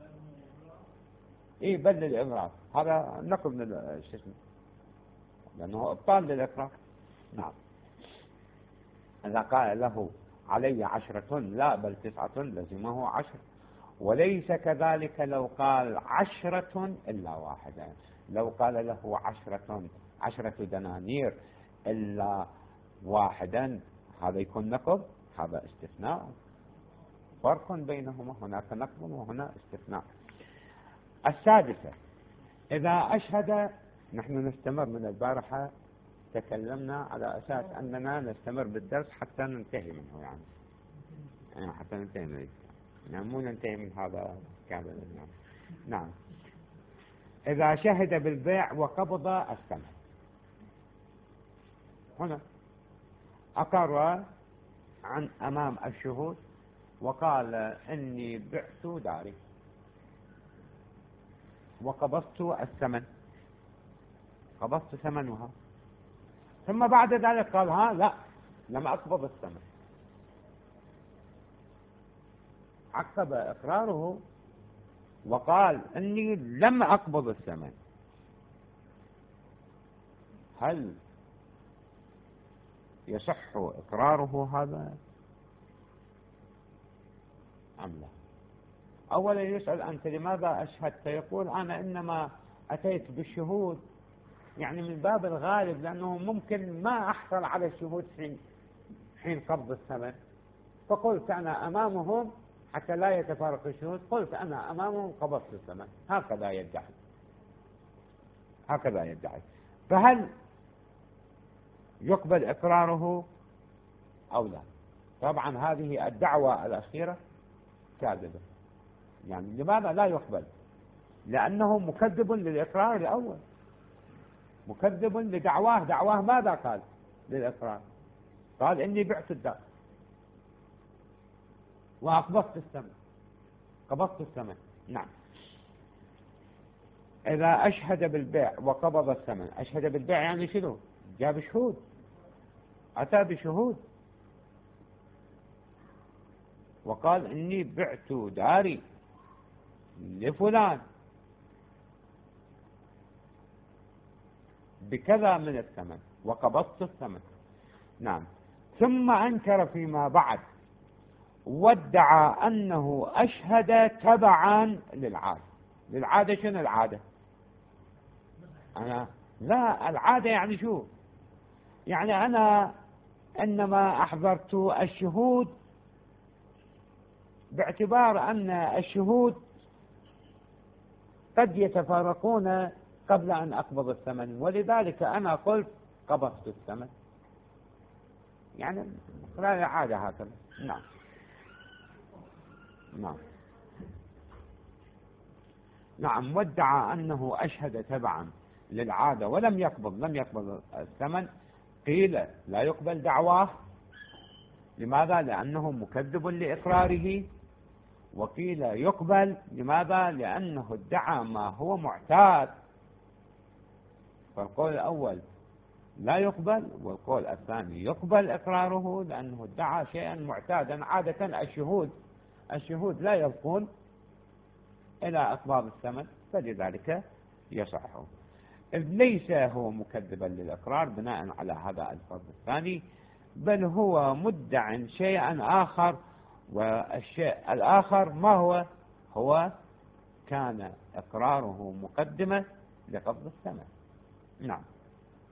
Speaker 1: إيه بل للإقرار، هذا نقض للشسم لأنه إبطال للإقرار. نعم. إذا قال له علي عشرة لا بل تسعة لزمه عشر. وليس كذلك لو قال عشرة إلا واحدة، لو قال له عشرة عشرة دنانير إلا واحدا، هذا يكون نقض، هذا استثناء، فرق بينهما، هناك نقض وهنا استثناء. السادسة، إذا أشهد، نحن نستمر من البارحة تكلمنا على أساس أننا نستمر بالدرس حتى ننتهي منه، يعني, يعني حتى ننتهي منه، يعني مو ننتهي من هذا كاملا. يعني. نعم. إذا شهد بالبيع وقبض الثمن، هنا أقر عن أمام الشهود وقال إني بعت داري وقبضت الثمن، قبضت ثمنها، ثم بعد ذلك قال ها لا لم أقبض الثمن، عقب إقراره وقال إني لم أقبض الثمن، هل يصح إقراره هذا أم لا؟ أولا يسأل أنت لماذا أشهدت؟ يقول أنا إنما أتيت بالشهود، يعني من باب الغالب، لأنه ممكن ما أحصل على الشهود حين حين قبض الثمن، فقلت أنا أمامهم حتى لا يتفارق الشهود، قلت أنا أمامهم قبضت الثمن، هكذا يدعي، هكذا يدعي. فهل يقبل إقراره أو لا؟ طبعا هذه الدعوة الأخيرة كاذبة. يعني لماذا لا يقبل؟ لأنه مكذب للإقرار الأول، مكذب لدعواه. دعواه ماذا قال للإقرار؟ قال إني بعت الدار وأقبضت الثمن، قبضت الثمن. نعم. إذا أشهد بالبيع وقبض الثمن، أشهد بالبيع يعني شنو؟ جاب شهود، أتى بشهود وقال إني بعت داري لفلان بكذا من الثمن وقبضت الثمن. نعم. ثم أنكر فيما بعد وادعى أنه أشهد تبعا للعادة. للعادة شنو العادة؟ أنا لا، العادة يعني شو؟ يعني أنا إنما أحضرت الشهود باعتبار أن الشهود قد يتفارقون قبل أن أقبض الثمن، ولذلك أنا قلت قبضت الثمن، يعني لا عادة هكذا. نعم. نعم. نعم. وادعى أنه أشهد تبعا للعادة ولم يقبض، لم يقبض الثمن، قيل لا يقبل دعواه. لماذا؟ لأنه مكذب لإقراره. وقيل يقبل. لماذا؟ لأنه ادعى ما هو معتاد. فالقول الأول لا يقبل، والقول الثاني يقبل إقراره لأنه ادعى شيئا معتادا. عادة الشهود الشهود لا يبقون إلى أقباض الثمن، فلذلك يصحه. إذ ليس هو مكذبا للإقرار بناء على هذا الفرض الثاني، بل هو مدع شيئا آخر، والشيء الآخر ما هو؟ هو كان إقراره مقدمة لقبض الثمن. نعم.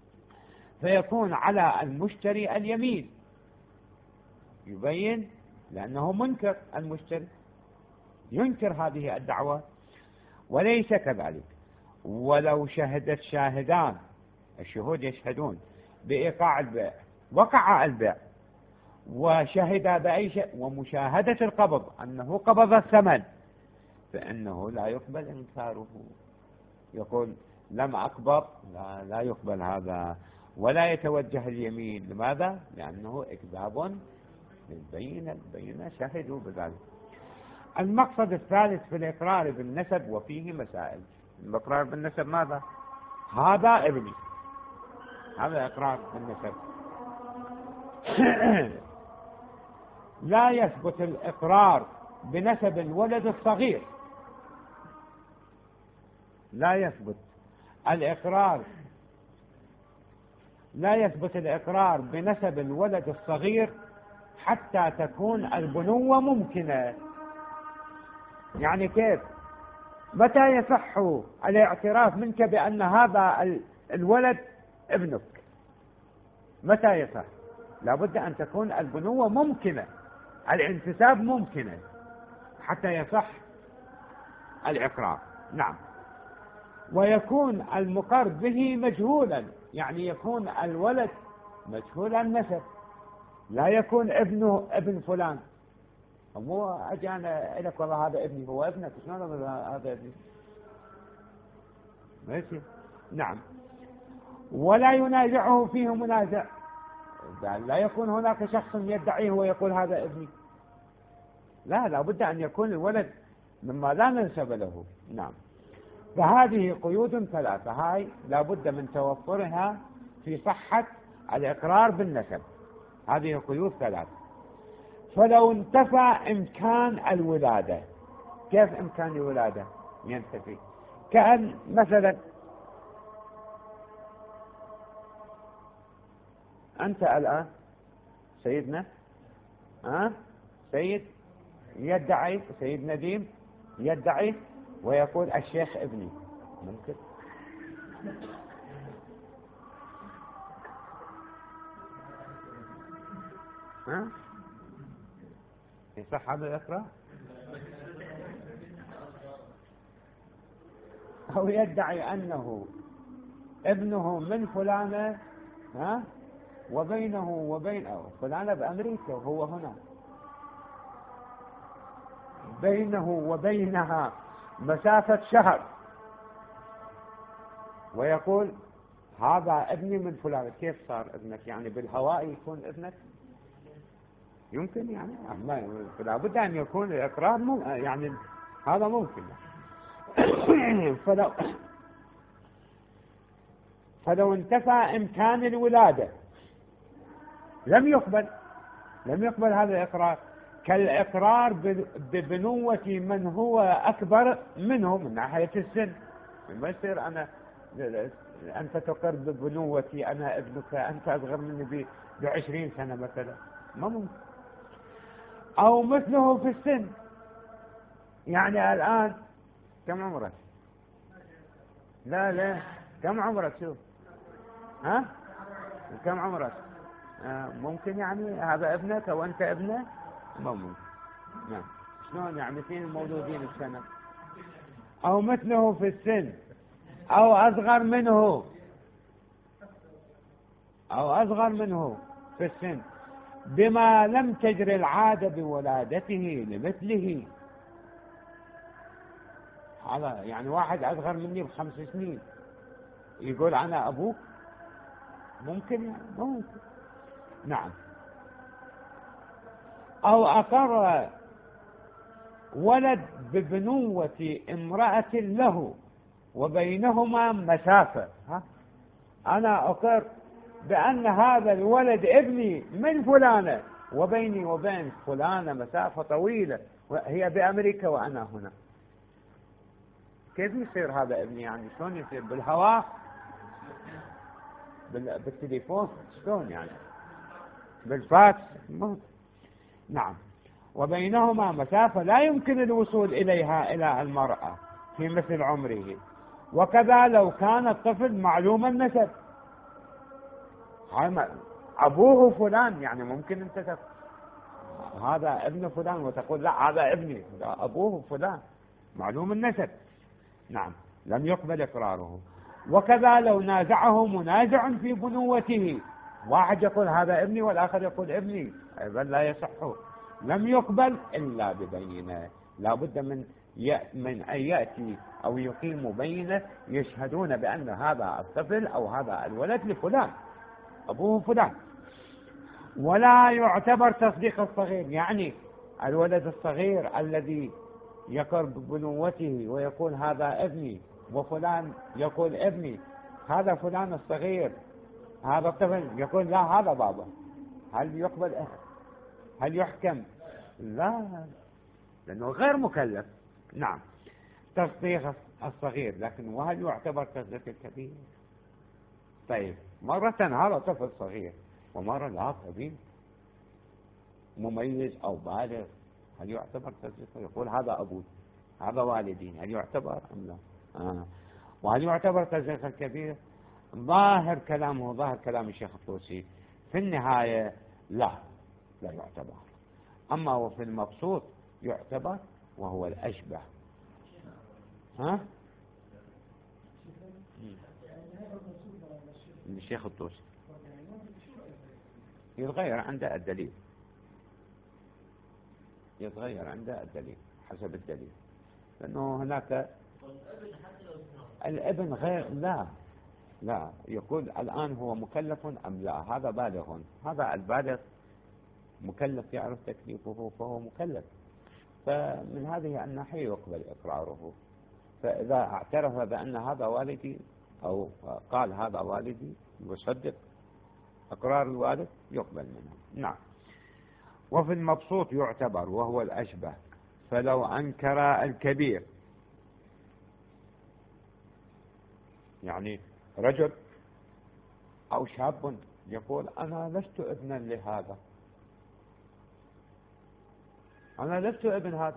Speaker 1: فيكون على المشتري اليمين، يبين لأنه منكر، المشتري ينكر هذه الدعوة. وليس كذلك، ولو شهدت شاهدان، الشهود يشهدون بإيقاع البيع، وقع البيع وشهد بأي شيء ومشاهدة القبض أنه قبض الثمن، فإنه لا يقبل إنكاره، يقول لم أقبض، لا, لا يقبل هذا، ولا يتوجه اليمين. لماذا؟ لأنه إكذاب للبينة، البينة شهدوا بذلك. المقصد الثالث في الإقرار بالنسب، وفيه مسائل. الإقرار بالنسب ماذا؟ هذا ابني، هذا إقرار بالنسب. لا يثبت الإقرار بنسب الولد الصغير، لا يثبت الإقرار لا يثبت الإقرار بنسب الولد الصغير حتى تكون البنوة ممكنة. يعني كيف؟ متى يصح الاعتراف منك بأن هذا الولد ابنك؟ متى يصح؟ لابد أن تكون البنوة ممكنة، الانتساب ممكنة حتى يصح الإقرار. نعم. ويكون المقر به مجهولا، يعني يكون الولد مجهول النسب، لا يكون ابنه ابن فلان. مو أجي أنا لك والله هذا ابني، هو ابنك، شلون هذا ابني؟ ماشي. نعم. ولا ينازعه فيه منازع، لا يكون هناك شخص يدعيه ويقول هذا ابني، لا، لابد أن يكون الولد مما لا ننسب له. نعم. فهذه قيود ثلاثة، هاي لابد من توفرها في صحة الإقرار بالنسب، هذه قيود ثلاثة. فلو انتفى إمكان الولادة، كيف إمكان الولادة ينتفي؟ كأن مثلا أنت الآن سيدنا أه؟ سيد يدعي، سيد نديم يدعي ويقول الشيخ ابني، ممكن؟ ها؟ يصح هذا الإقرار؟ أو يدعي أنه ابنه من فلانة، ها؟ وبينه وبين فلانة بأمريكا وهو هنا، بينه وبينها مسافة شهر، ويقول هذا ابني من فلان. كيف صار ابنك؟ يعني بالهواء يكون ابنك؟ يمكن يعني؟ فلا بد أن يكون الإقرار مم... يعني هذا ممكن. فلو فلو انتفى إمكان الولادة لم يقبل لم يقبل هذا الإقرار، كالإقرار ببنوة من هو أكبر منه من ناحية السن. ما يصير أنا أنت تقر ببنوتي، أنا ابنك، أنت أصغر مني بعشرين سنة مثلا، ما ممكن. أو مثله في السن، يعني الآن كم عمرك؟ لا لا كم عمرك؟ شوف ها كم عمرك؟ آه ممكن يعني هذا ابنك أو أنت ابنه؟ ما ممكن. نعم. شلون يعني اثنين مولودين السنة؟ أو مثله في السن، أو أصغر منه، أو أصغر منه في السن بما لم تجري العادة بولادته لمثله. هذا يعني واحد أصغر مني بخمس سنين يقول أنا أبوك؟ ممكن يعني؟ ممكن. نعم. أو أقر ولد ببنوة امرأة له وبينهما مسافة، ها؟ أنا أقر بأن هذا الولد ابني من فلانة وبيني وبين فلانة مسافة طويلة، وهي بأمريكا وأنا هنا. كيف يصير هذا ابني؟ يعني شلون يصير؟ بالهواء؟ بالتليفون؟ شلون يعني؟ بالفاكس؟ نعم. وبينهما مسافة لا يمكن الوصول إليها إلى المرأة في مثل عمره. وكذا لو كان الطفل معلوم النسب، أبوه فلان، يعني ممكن أنت هذا ابن فلان وتقول لا هذا ابني، لا أبوه فلان معلوم النسب. نعم لم يقبل إقراره. وكذا لو نازعه منازع في بنوته، واحد يقول هذا ابني والآخر يقول ابني، أيضا لا يصح، لم يقبل إلا ببينة، لا بد من من أن يأتي أو يقيم بينة يشهدون بأن هذا الطفل أو هذا الولد لفلان أبوه فلان. ولا يعتبر تصديق الصغير، يعني الولد الصغير الذي يقر ببنوته ويقول هذا ابني وفلان يقول ابني، هذا فلان الصغير هذا الطفل يقول لا هذا بابا، هل يقبل؟ هل يحكم؟ لا، لأنه غير مكلف. نعم تصديق الصغير، لكن وهل يعتبر تصديق الكبير؟ طيب مرة هذا طفل صغير ومرة لا كبير مميز أو بالغ، هل يعتبر تصديق؟ يقول هذا أبوي هذا والدي، هل يعتبر أم لا؟ آه. وهل يعتبر تصديق الكبير؟ ظاهر كلامه ظاهر كلام الشيخ الطوسي في النهاية لا لا يعتبر، أما وفي المبسوط يعتبر وهو الأشبه. ها؟ الشيخ الطوسي يتغير عنده الدليل، يتغير عنده الدليل حسب الدليل، لأنه هناك الابن غير لا لا يقول الآن هو مكلف أم لا، هذا بالغ، هذا البالغ مكلف يعرف تكليفه فهو مكلف، فمن هذه الناحية يقبل إقراره. فإذا اعترف بأن هذا والدي أو قال هذا والدي وصدق إقرار الوالد يقبل منه. نعم. وفي المبسوط يعتبر وهو الأشبه، فلو أنكر الكبير، يعني رجل أو شاب يقول أنا لست ابنا لهذا، أنا لست ابن هذا،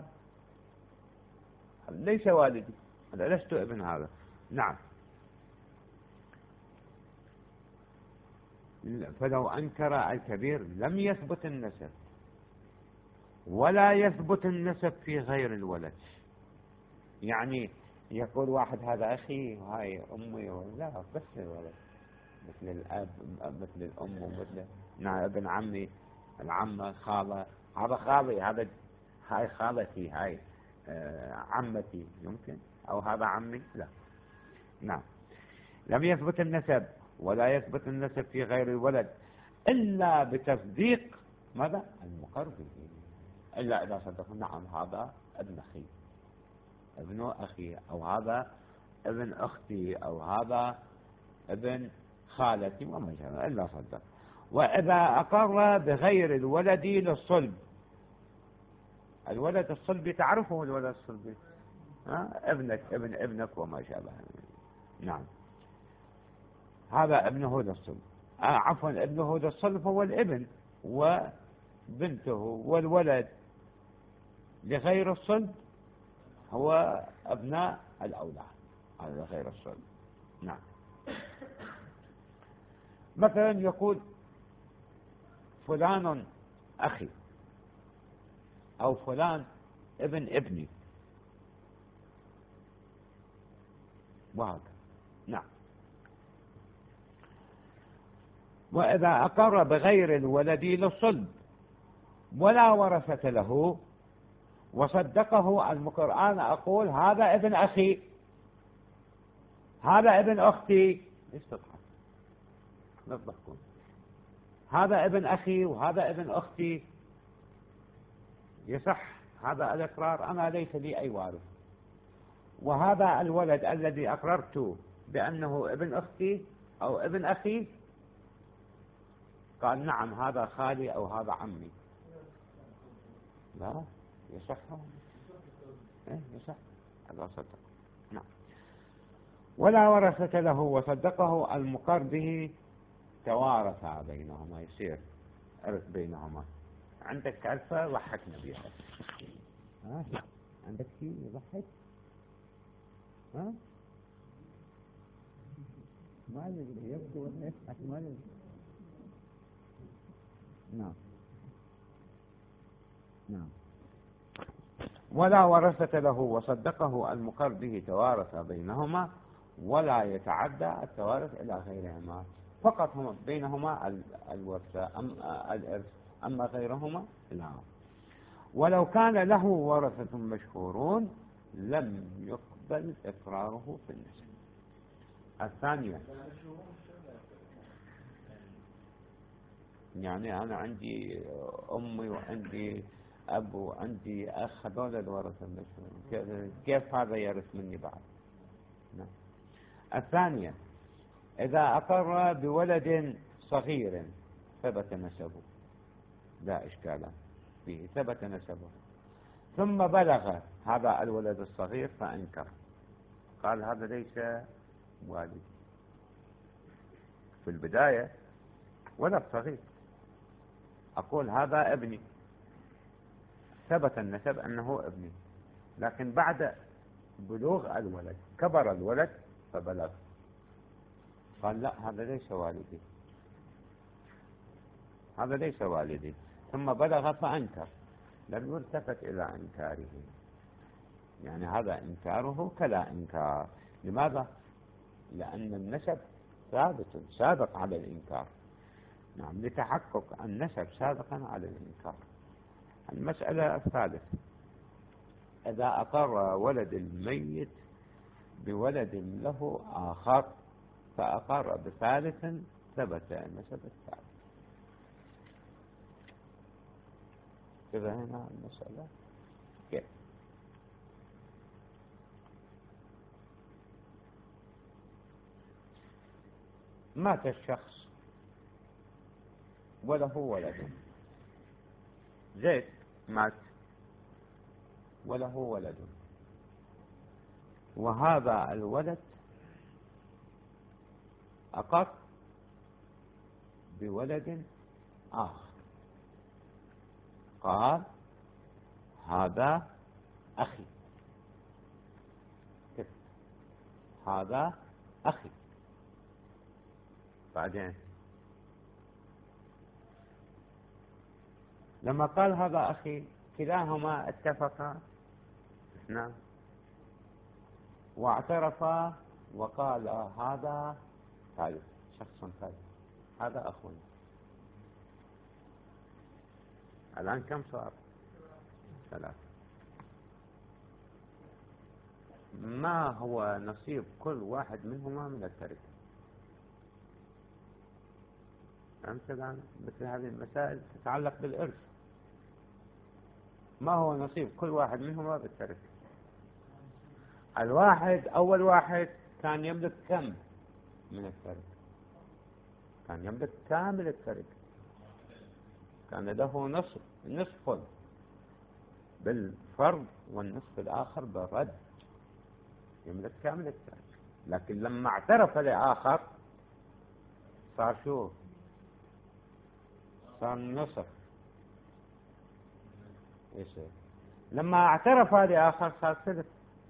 Speaker 1: ليس والدي، أنا لست ابن هذا. نعم. فلو أنكر الكبير لم يثبت النسب، ولا يثبت النسب في غير الولد، يعني يقول واحد هذا أخي وهاي أمي، لا بس الولد مثل الأب مثل الأم ومثل نعم ابن عمي العمة خالة، هذا خالي، هذا هاي خالتي، هاي آه عمتي يمكن، أو هذا عمي، لا. نعم. لم يثبت النسب ولا يثبت النسب في غير الولد إلا بتصديق ماذا؟ المقرب، إلا إذا صدق نعم هذا ابن أخي ابن أخي أو هذا ابن أختي أو هذا ابن خالتي وما شابه، إلا صدق. وإذا أقر بغير الولد للصلب، الولد الصلبي تعرفه الولد الصلبي، ها؟ ابنك ابن ابنك وما شابه. نعم. هذا ابنه للصلب، آه عفوا ابنه للصلب هو الابن وبنته، والولد لغير الصلب هو أبناء الأولاد، هذا غير الصلب. نعم. مثلا يقول فلان أخي أو فلان ابن ابني وهذا. نعم. وإذا أقر بغير الولد للصلب ولا ورثة له وصدقه المقر، أنا أقول هذا ابن أخي هذا ابن أختي، ليش تضحك؟ لا تضحكون، هذا ابن أخي وهذا ابن أختي، يصح هذا الإقرار، أنا ليس لي أي وارث، وهذا الولد الذي أقررت بأنه ابن أختي أو ابن أخي قال نعم هذا خالي أو هذا عمي، لا يصح، إيه يصح هذا صدق. نعم. ولا ورثة له وصدقه المقر به توارثا بينهما، يصير إرث بينهما. عندك عرفة ضحكنا بها، ها؟ عندك شيء يضحك؟ ها؟ ما ادري يبدو ولا يضحك ما ادري. نعم. نعم. ولا ورثة له وصدقه المقر به توارث بينهما ولا يتعدى التوارث إلى غيرهما، فقط هم بينهما الورثة أم الإرث، أما غيرهما لا. ولو كان له ورثة مشهورون لم يقبل إقراره في النسب. الثانية، يعني أنا عندي أمي وعندي أب وعندي أخ، هذول الورثة المشهورون، كيف هذا يرث مني بعد؟ نعم. الثانية، إذا أقر بولد صغير ثبت نسبه، لا إشكال فيه، ثبت نسبه، ثم بلغ هذا الولد الصغير فأنكر، قال هذا ليس والدي. في البداية ولد صغير، أقول هذا ابني، ثبت النسب أنه ابني، لكن بعد بلوغ الولد كبر الولد فبلغ، قال لا هذا ليس والدي، هذا ليس والدي، ثم بلغ فأنكر، لم يلتفت إلى إنكاره، يعني هذا إنكاره كلا إنكار. لماذا؟ لأن النسب ثابت سابق على الإنكار. نعم، لتحقق النسب سابقا على الإنكار. المسألة الثالثة، إذا أقر ولد الميت بولد له آخر فأقر بثالث ثبت النسب الثالث. كذا هنا المسألة كيف؟ مات الشخص وله ولد، زيد مات وله ولد، وهذا الولد أقر بولد آخر، قال هذا أخي، هذا أخي. بعدين لما قال هذا أخي كلاهما اتفقا اثنان واعترفا وقال هذا ثالث، شخص ثالث، هذا أخونا. الآن كم صار؟ ثلاثة. ما هو نصيب كل واحد منهما من التركة؟ فهمت الآن؟ مثل هذه المسائل تتعلق بالإرث، ما هو نصيب كل واحد منهما بالتركة؟ الواحد أول واحد كان يملك كم من التركة؟ كان يملك كامل التركة، كان له نصف نصف بالفرض والنصف الآخر بالرد، يملك كامل التركة. لكن لما اعترف لآخر صار شو؟ صار نصف. ايش لما اعترف لآخر صار ثلث.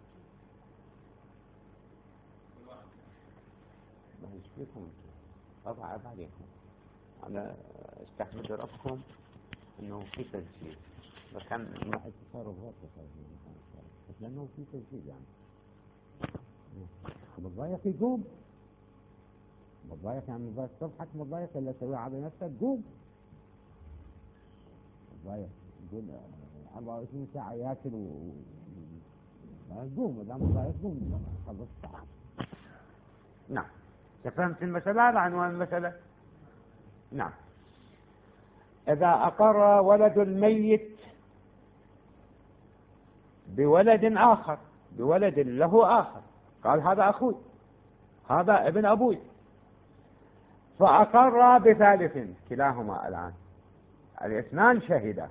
Speaker 1: ما ايش فيكم طبعا عيب عليكم، انا استحمد ربكم انه في تسجيل، فكان من واحد تصرف غير تصرف بس لانه في تسجيل. يعني متضايق يقوم، متضايق يعني متضايق صبحك، متضايق الا تسويها على نفسك قوم. متضايق يقول أربعة وعشرين ساعة ياكل و قوم، اذا متضايق قوم خلص الساعة. نعم، فهمت المسألة؟ هذا عنوان المسألة. نعم، إذا أقر ولد الميت بولد آخر، بولد له آخر، قال هذا أخوي، هذا ابن أبوي، فأقر بثالث، كلاهما الآن الاثنان شهدا،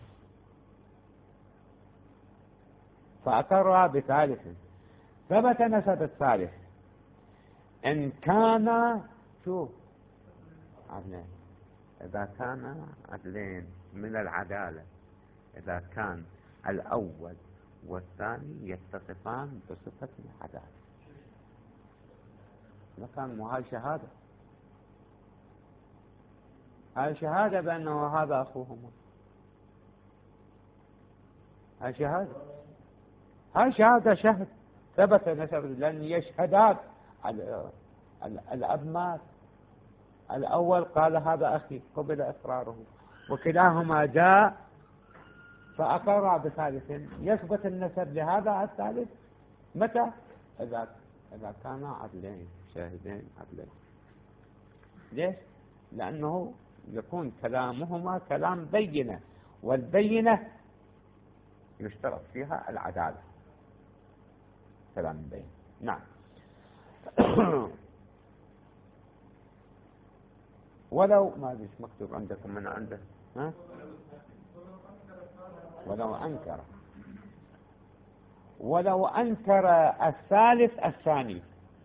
Speaker 1: فأقر بثالث ثبت نسب الثالث إن كان شو عدلين. إذا كان عدلين من العدالة، إذا كان الأول والثاني يتصفان بصفة العدالة، لكن مو هاي شهادة، هاي شهادة بأنه هذا أخوهما. هاي شهادة، هاي شهادة شهد ثبت نسب، لأن يشهدان. الأب مات، الأول قال هذا أخي، قبل إقراره، وكلاهما جاء فأقر بثالث، يثبت النسب لهذا الثالث متى؟ إذا إذا كانا عدلين، شاهدين عدلين. ليش؟ لأنه يكون كلامهما كلام بينة، والبينة يشترط فيها العدالة. كلام بينة. نعم. ولو ما ادري ايش مكتوب عندكم من عنده، ها؟ ولو أنكر ولو أنكر الثالث الثاني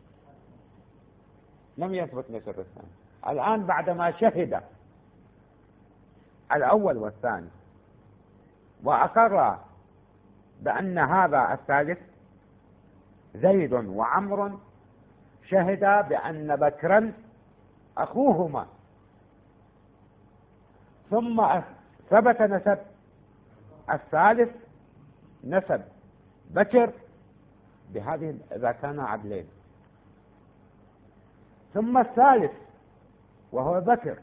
Speaker 1: لم يثبت نسب الثاني. الآن بعدما شهد الأول والثاني وأقر بأن هذا الثالث زيد وعمر شهدا بأن بكرا أخوهما، ثم ثبت نسب الثالث نسب بكر بهذه إذا كان عدلين، ثم الثالث وهو بكر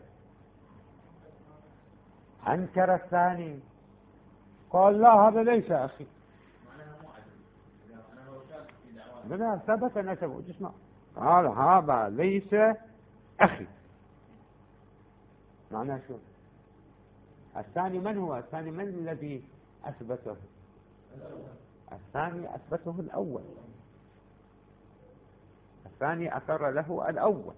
Speaker 1: أنكر الثاني، قال لا هذا ليس أخي، لا ثبت نسبه جسمه، قال هذا ليس أخي. معناه شو؟ الثاني من هو؟ الثاني من الذي أثبته؟ الثاني أثبته الأول، الثاني أقر له الأول،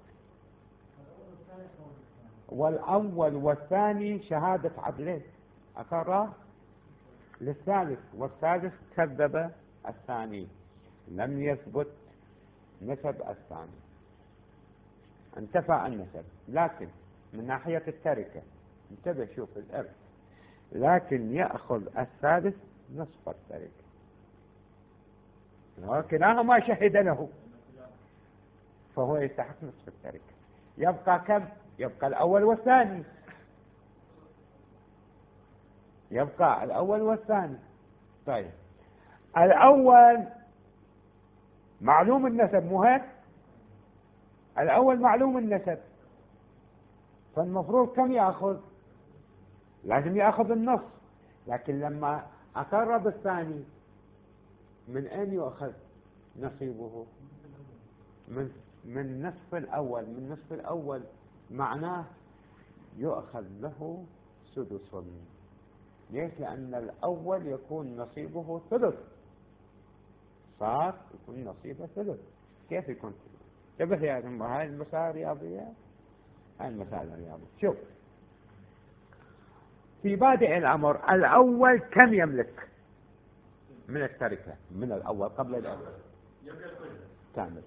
Speaker 1: والأول والثاني شهادة عدلين، أقر للثالث والثالث كذب الثاني، لم يثبت نسب الثاني، انتفى النسب. لكن من ناحية التركة انتبه شوف الإرث، لكن يأخذ الثالث نصف التركة، وكلاهما شهد له فهو يستحق نصف التركة. يبقى كم؟ يبقى الأول والثاني، يبقى الأول والثاني. طيب الأول معلوم النسب، مو هيك؟ الأول معلوم النسب، فالمفروض كم يأخذ؟ لازم يأخذ النص. لكن لما أقر بالثاني من أين يؤخذ نصيبه؟ من من نصف الأول. من نصف الأول معناه يؤخذ له سدس. ليش؟ لأن الأول يكون نصيبه ثلث، صار يكون نصيبه ثلث. كيف يكون ثلث؟ انتبه يا جماعة، هاي المسائل رياضية، هاي المسائل الرياضية. شوف في بادئ الأمر الأول كم يملك من التركة؟ من الأول قبل الأول كامل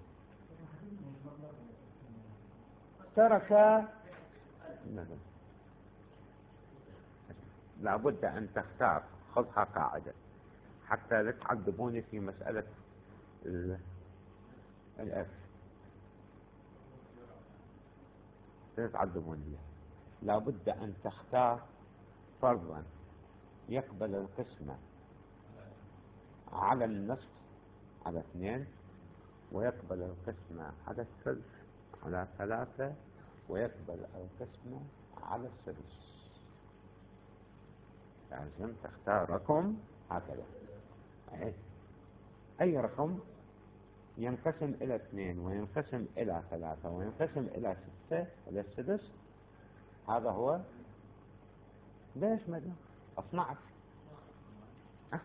Speaker 1: ترك. لابد أن تختار، خذها قاعدة حتى لا تعذبوني في مسألة الإرث، لا تعذبوني بها. لابد أن تختار فرضا يقبل القسمة على النصف على اثنين، ويقبل القسمة على الثلث على ثلاثة، ويقبل القسمة على السدس. لازم تختار رقم هكذا، أي رقم ينقسم إلى اثنين وينقسم إلى ثلاثة وينقسم إلى ستة إلى السدس. هذا هو ليش مدى اثني عشر. أه؟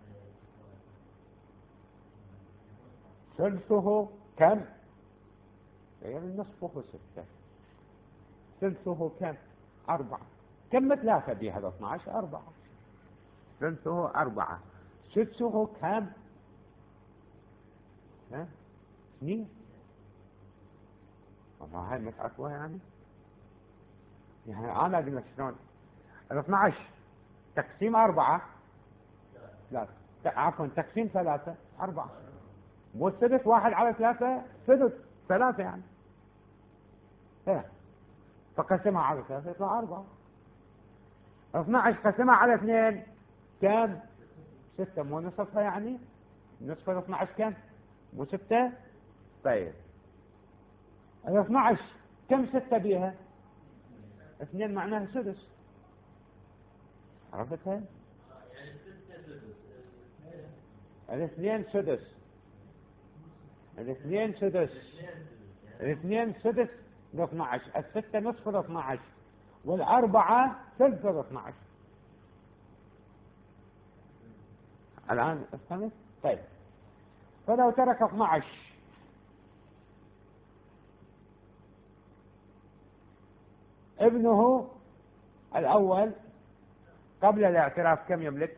Speaker 1: ثلثه كم؟ يعني نصفه ستة، ثلثه كم؟ أربعة. كم ثلاثة بهذا اثني عشر؟ أربعة. ثلثه أربعة. سدسه كم؟ ها؟ اثنين. والله هاي متعقوة يعني. يعني أنا أقول شلون؟ الاثني عشر تقسيم أربعة، لا عفوا تقسيم ثلاثة أربعة، والسدس واحد على ثلاثة سدس ثلاثة يعني. ايه فقسمها على ثلاثة يطلع أربعة. اثني عشر قسمها على اثنين كم؟ ستة مو نصفها يعني؟ نصف الاثنى عشر كم؟ مو ستة؟ طيب الاثنى عشر كم ستة بيها؟ اثنين معناها سدس. عرفتها؟ الاثنين سدس. الاثنين سدس. الاثنين سدس الاثنى عشر، الستة نصف الاثنى عشر، والأربعة ثلث الاثنى عشر. الآن استمر. طيب فلو ترك اثنى عشر ابنه الأول قبل الاعتراف كم يملك؟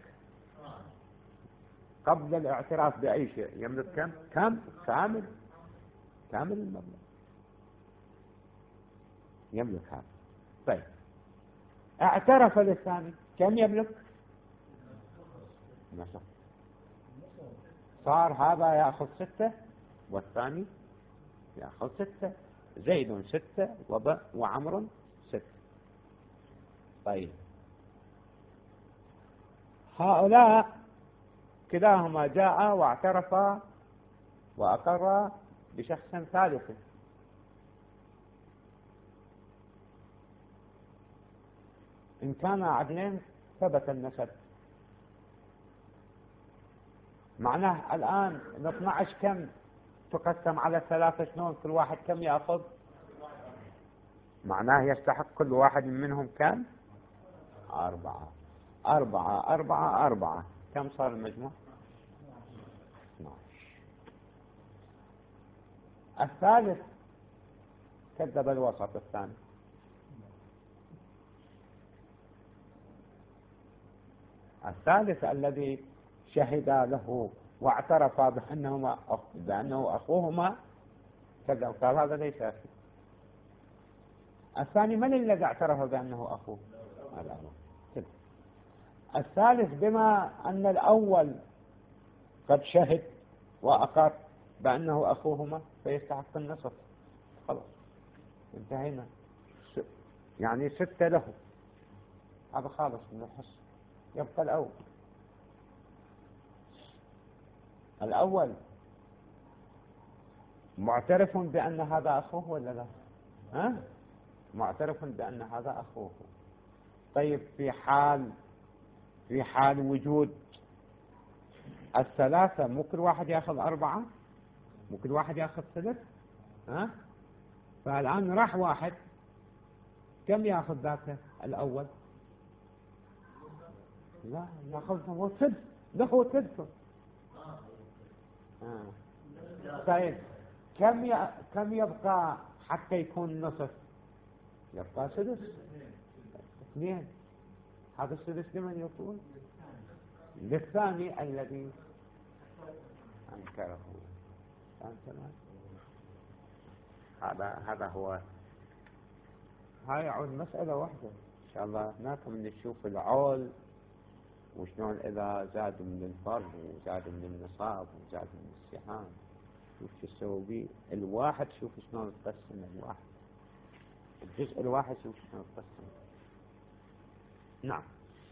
Speaker 1: قبل الاعتراف بأي شيء يملك كم؟ كم؟ كامل كامل المبلغ يملك هذا. طيب اعترف للثاني كم يملك؟ نصف. صار هذا يأخذ ستة والثاني يأخذ ستة. زيد ستة وعمر ستة. طيب هؤلاء كلاهما جاء واعترف وأقر بشخص ثالث. إن كان عدلين ثبت النسب. معناه الآن الاثنى عشر كم تقسم على ثلاثة؟ شلون كل واحد كم يأخذ؟ معناه يستحق كل واحد منهم كم؟ أربعة. أربعة أربعة أربعة كم صار المجموع؟ اثنى عشر. الثالث كذب الوسط الثاني. الثالث الذي شهد له واعترف بأنهما بأنه أخوهما كذا وقال هذا ليس أخي. الثاني من الذي اعترف بأنه أخوه؟ الأول. الثالث بما أن الأول قد شهد وأقر بأنه أخوهما فيستحق النصف. خلاص انتهينا. يعني ستة له، هذا خالص من الحصة. يبقى الأول. الأول معترف بأن هذا أخوه ولا لا؟ ها؟ معترف بأن هذا أخوه. طيب في حال في حال وجود الثلاثة مو كل واحد يأخذ أربعة؟ مو كل واحد يأخذ ثلث؟ ها؟ فالآن راح واحد كم يأخذ ذاك الأول؟ لا يأخذ ثلث. له ثلث. آه. طيب كم ي... كم يبقى حتى يكون نصف؟ يبقى سدس. اثنين. هذا السدس لمن يكون؟ للثاني الذي أنكره. هذا هذا هو. هاي يعود مسألة واحدة إن شاء الله. هناك من نشوف العول وشلون إذا زاد من الفرد وزاد من النصاب وزاد من السهام شوف شو تسوي به الواحد. شوف شلون تقسم الواحد، الجزء الواحد شوف شلون تقسم. نعم.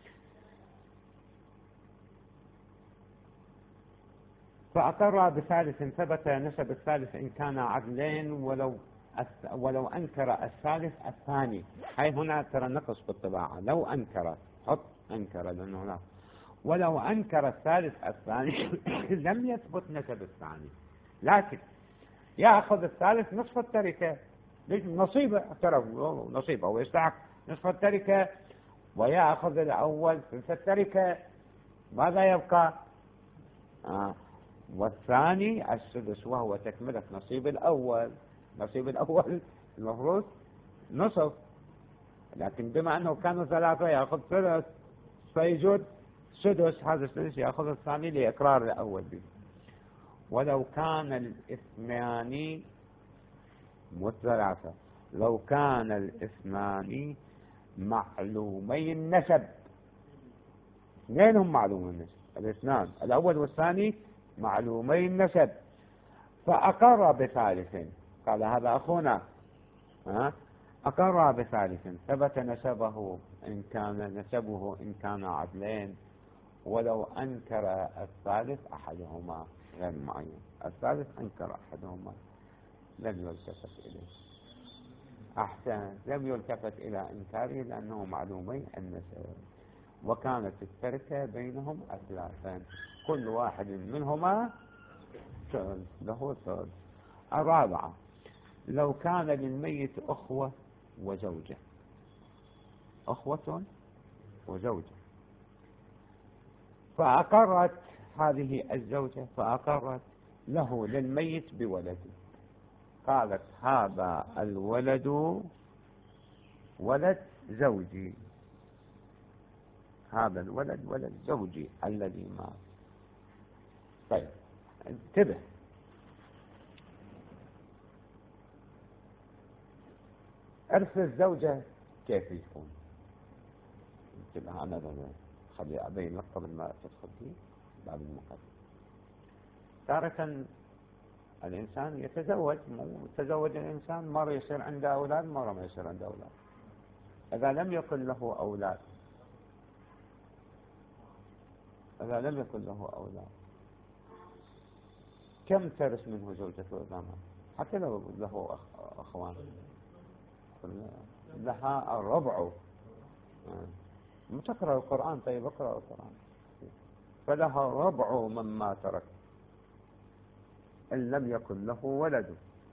Speaker 1: فأقر بثالث ثبت نسب الثالث إن كان عدلين ولو ولو أنكر الثالث الثاني. هاي هنا ترى نقص بالطباعة. لو أنكر، حط أنكر لأنه لا. ولو أنكر الثالث الثاني لم يثبت نسب الثاني، لكن يأخذ الثالث نصف التركة. نصيبه اعترف نصيبه ويستحق نصف التركة، ويأخذ الأول ثلث التركة. ماذا يبقى؟ آه. والثاني السدس وهو تكملة نصيب الأول. نصيب الأول المفروض نصف، لكن بما أنه كانوا ثلاثة يأخذ ثلث فيجود سدس. هذا السدس يأخذ الثاني لإقرار الأول به. ولو كان الاثنان والثلاثة لو كان الاثنان معلومي النسب. اثنين هم معلومي النسب. الاثنان الأول والثاني معلومي النسب، فأقر بثالث. قال هذا أخونا. ها؟ أقر بثالث ثبت نسبه إن كان نسبه إن كان عدلين ولو أنكر الثالث أحدهما غير معين، الثالث أنكر أحدهما لم يلتفت إليه. أحسن، لم يلتفت إلى إنكاره لأنه معلومي النسب، وكانت التركة بينهم أثلاثا كل واحد منهما ثلث، له ثلث. الرابعة، لو كان للميت أخوة وزوجة، أخوة وزوجة، فأقرت هذه الزوجة فأقرت له للميت بولده، قالت هذا الولد ولد زوجي، هذا الولد ولد زوجي الذي مات. طيب انتبه، إرث الزوجة كيف يكون؟ انتبه، أنا خلي أبين لك قبل ما تدخل فيه باب المقدمة. تارة الإنسان يتزوج، يتزوج الإنسان مرة يصير عنده أولاد، مرة ما يصير عنده أولاد. إذا لم يكن له أولاد إذا لم يكن له أولاد كم ترث منه زوجته إذا مات؟ حتى لو له أخوان لها الربع. تقرأ القرآن؟ طيب اقرأ القرآن. فلها ربع مما ترك إن لم يكن له ولد.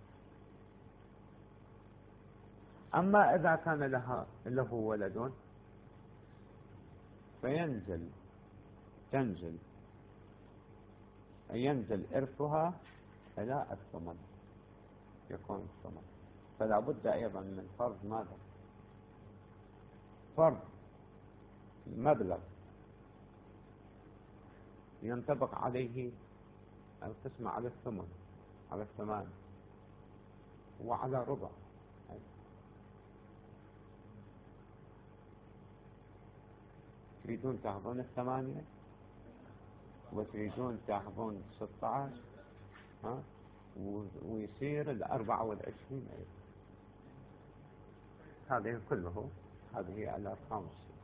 Speaker 1: أما إذا كان لها له ولد فينزل تنزل ينزل إرثها إلى الثمن، يكون الثمن. فلا بد أيضا من فرض ماذا؟ فرض مبلغ ينطبق عليه القسمة على الثمن، على الثمان وعلى ربع. تريدون تاخذون الثمانية وتريدون تاخذون ستة عشر، ها، ويصير الأربعة والعشرين أيضا. هذه كله هذه الأرقام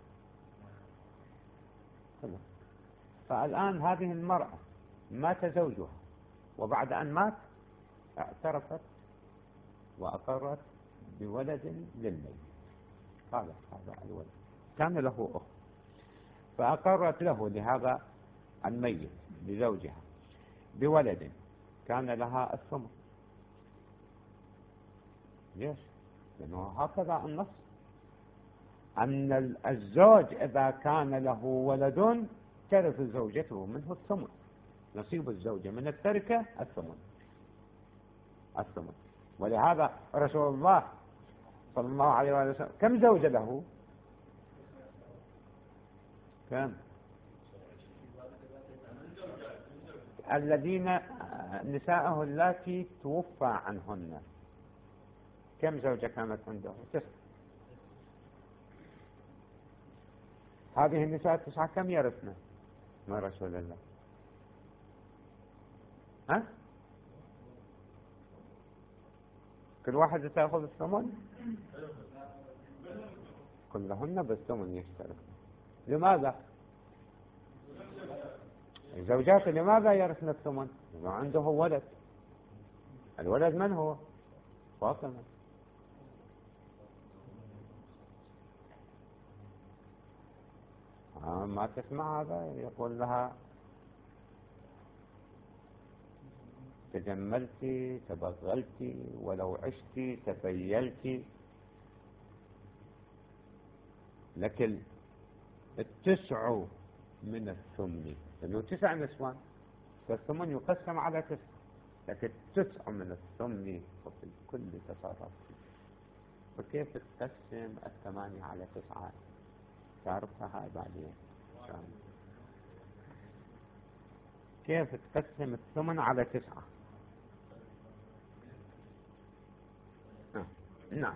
Speaker 1: كله. فالآن هذه المرأة مات زوجها، وبعد أن مات اعترفت وأقرت بولد للميت. قالت هذا الولد كان له أخت، فأقرت له لهذا الميت لزوجها بولد كان لها الثمن. ليش؟ لأنه هكذا النص، أن الزوج إذا كان له ولد ترث زوجته منه الثمن، نصيب الزوجة من التركة الثمن الثمن. ولهذا رسول الله صلى الله عليه وسلم كم زوجة له؟ كم؟ الذين نساءه اللاتي توفى عنهن كم زوجة كانت عنده؟ تسعة. هذه النساء التسعة كم يرثن من رسول الله؟ ها؟ كل واحدة تأخذ الثمن؟ كلهن بالثمن يشتركن. لماذا؟ الزوجات لماذا يرثن الثمن؟ إذا عنده ولد. الولد من هو؟ فاطمة. آه ما تسمع هذا؟ يقول لها تجملتي تبغلتي ولو عشتي تفيلتي، لكن التسع من الثمن، لأنه تسع نسوان فالثمن يقسم على تسع، لكن تسع من الثمن وفي الكل تصرف. فكيف تقسم الثمانية على تسعة؟ تعرفها هاي بعدين. كيف تقسم الثمن على تسعة؟ آه. نعم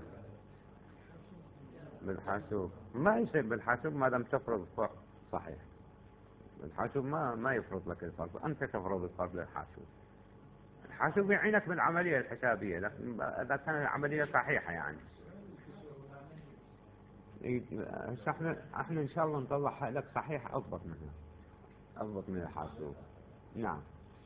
Speaker 1: بالحاسوب. ما يصير بالحاسوب ما دام تفرض الفرض صحيح. الحاسوب ما ما يفرض لك الفرض، أنت تفرض الفرض للحاسوب. الحاسوب يعينك بالعملية الحسابية، لكن إذا كانت العملية صحيحة يعني. احنا احنا ان شاء الله نطلعها لك صحيح اضبط منها. أضبط من الحاسوب. نعم.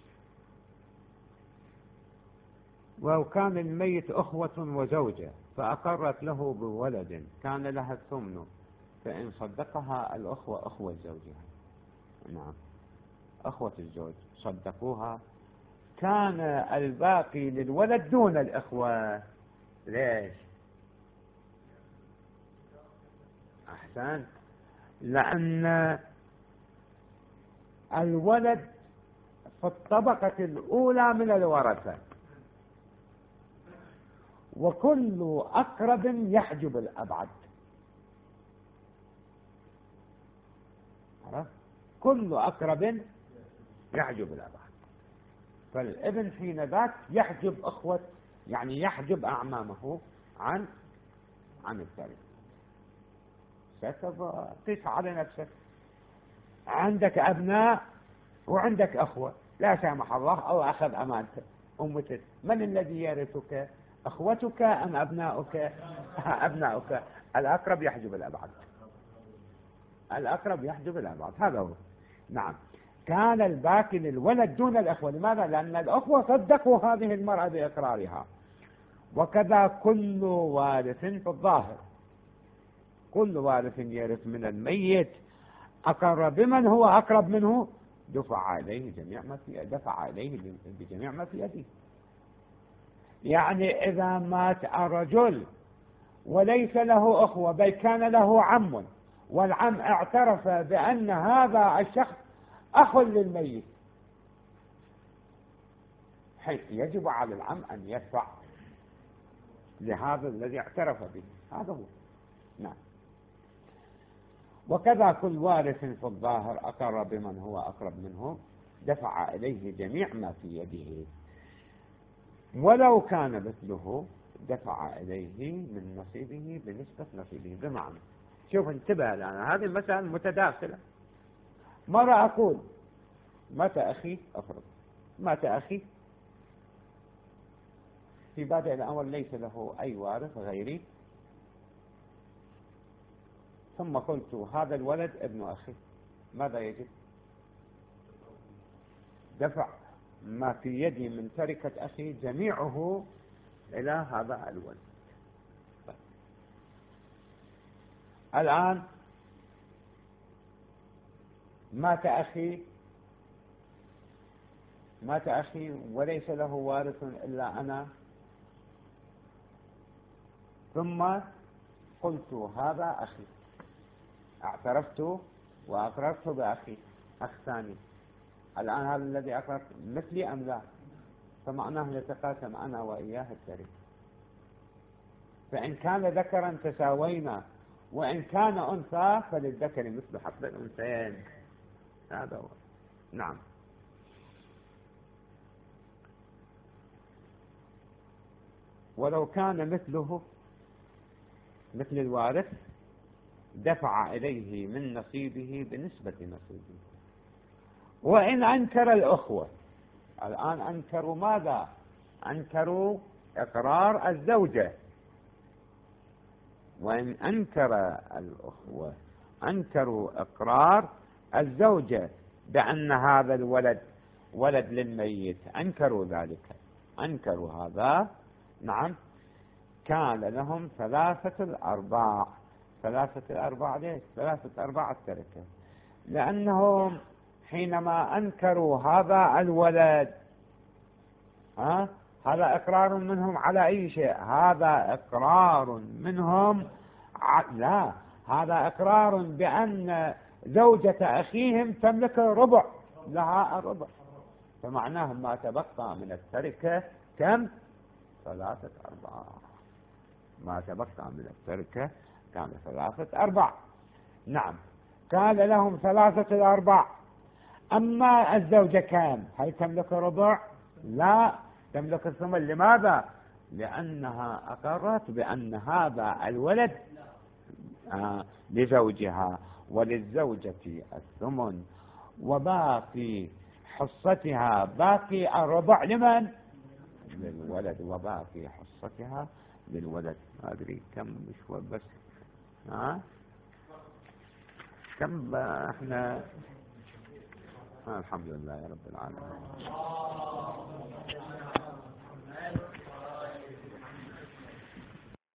Speaker 1: وكان الميت أخوة وزوجة فأقرت له بولد كان لها الثمن فإن صدقها الأخوة أخوة زوجها. نعم، أخوة الزوج صدقوها كان الباقي للولد دون الإخوة. ليش؟ أحسن، لأن الولد في الطبقة الأولى من الورثة، وكل أقرب يحجب الأبعد. كل أقرب يحجب الأبعد، فالابن حين ذاك يحجب أخوة، يعني يحجب أعمامه عن عن التركة. قيس على نفسك، عندك أبناء وعندك أخوة لا سامح الله أو أخذ أمانتك أمتك، من الذي يرثك؟ أخوتك أم أبناؤك؟ أبناؤك. الأقرب يحجب الأبعد، الأقرب يحجب الأبعد، هذا هو. نعم، كان الباقي للولد دون الأخوة. لماذا؟ لأن الأخوة صدقوا هذه المرأة بإقرارها. وكذا كل وارث في الظاهر، كل وارث يرث من الميت أقر بمن هو أقرب منه دفع عليه جميع ما في دفع عليه بجميع ما في يده. يعني إذا مات الرجل وليس له أخوة بل كان له عم، والعم اعترف بأن هذا الشخص أخ للميت، حيث يجب على العم أن يدفع لهذا الذي اعترف به، هذا هو. نعم. وكذا كل وارث في الظاهر أقر بمن هو أقرب منه دفع إليه جميع ما في يده، ولو كان مثله دفع إليه من نصيبه بنسبة نصيبه. بمعنى، شوف انتبه الآن، هذه المسألة متداخلة. مرة أقول مات أخي أفرض، مات أخي في بادئ الأمر ليس له أي وارث غيري، ثم قلت هذا الولد ابن أخي، ماذا يجب؟ دفع ما في يدي من تركة أخي جميعه إلى هذا الولد. الآن مات أخي مات أخي وليس له وارث إلا أنا، ثم قلت هذا أخي، اعترفت وأقررت بأخي أخ ثاني. الآن هذا الذي أقررت مثلي أم لا؟ فمعناه نتقاسم أنا وإياه التركة. فإن كان ذكرا تساوينا، وإن كان أنثى فللذكر مثل حظ الأنثيين، هذا هو. نعم. ولو كان مثله مثل الوارث دفع إليه من نصيبه بنسبة نصيبه. وإن أنكر الأخوة، الآن أنكروا ماذا؟ أنكروا إقرار الزوجة. وإن أنكر الأخوة أنكروا إقرار الزوجة بأن هذا الولد ولد للميت، أنكروا ذلك، أنكروا هذا. نعم، كان لهم ثلاثة الأرباع. ثلاثة الأرباع ليش؟ ثلاثة أرباع التركة، لأنهم حينما أنكروا هذا الولد، ها، هذا إقرار منهم على أي شيء؟ هذا إقرار منهم ع... لا، هذا إقرار بأن زوجة أخيهم تملك ربع، لها الربع، فمعناه ما تبقى من التركة كم؟ ثلاثة أرباع. ما تبقى من التركة كان ثلاثة أرباع. نعم، كان لهم ثلاثة الأرباع. أما الزوجة كم؟ هل تملك ربع؟ لا، تملك الثمن. لماذا؟ لأنها أقرت بأن هذا الولد آه لزوجها، وللزوجة الثمن، وباقي حصتها باقي الربع لمن؟ للولد، وباقي حصتها للولد. ما أدري كم مشوار بس، ها كم احنا الحمد لله يا رب العالمين.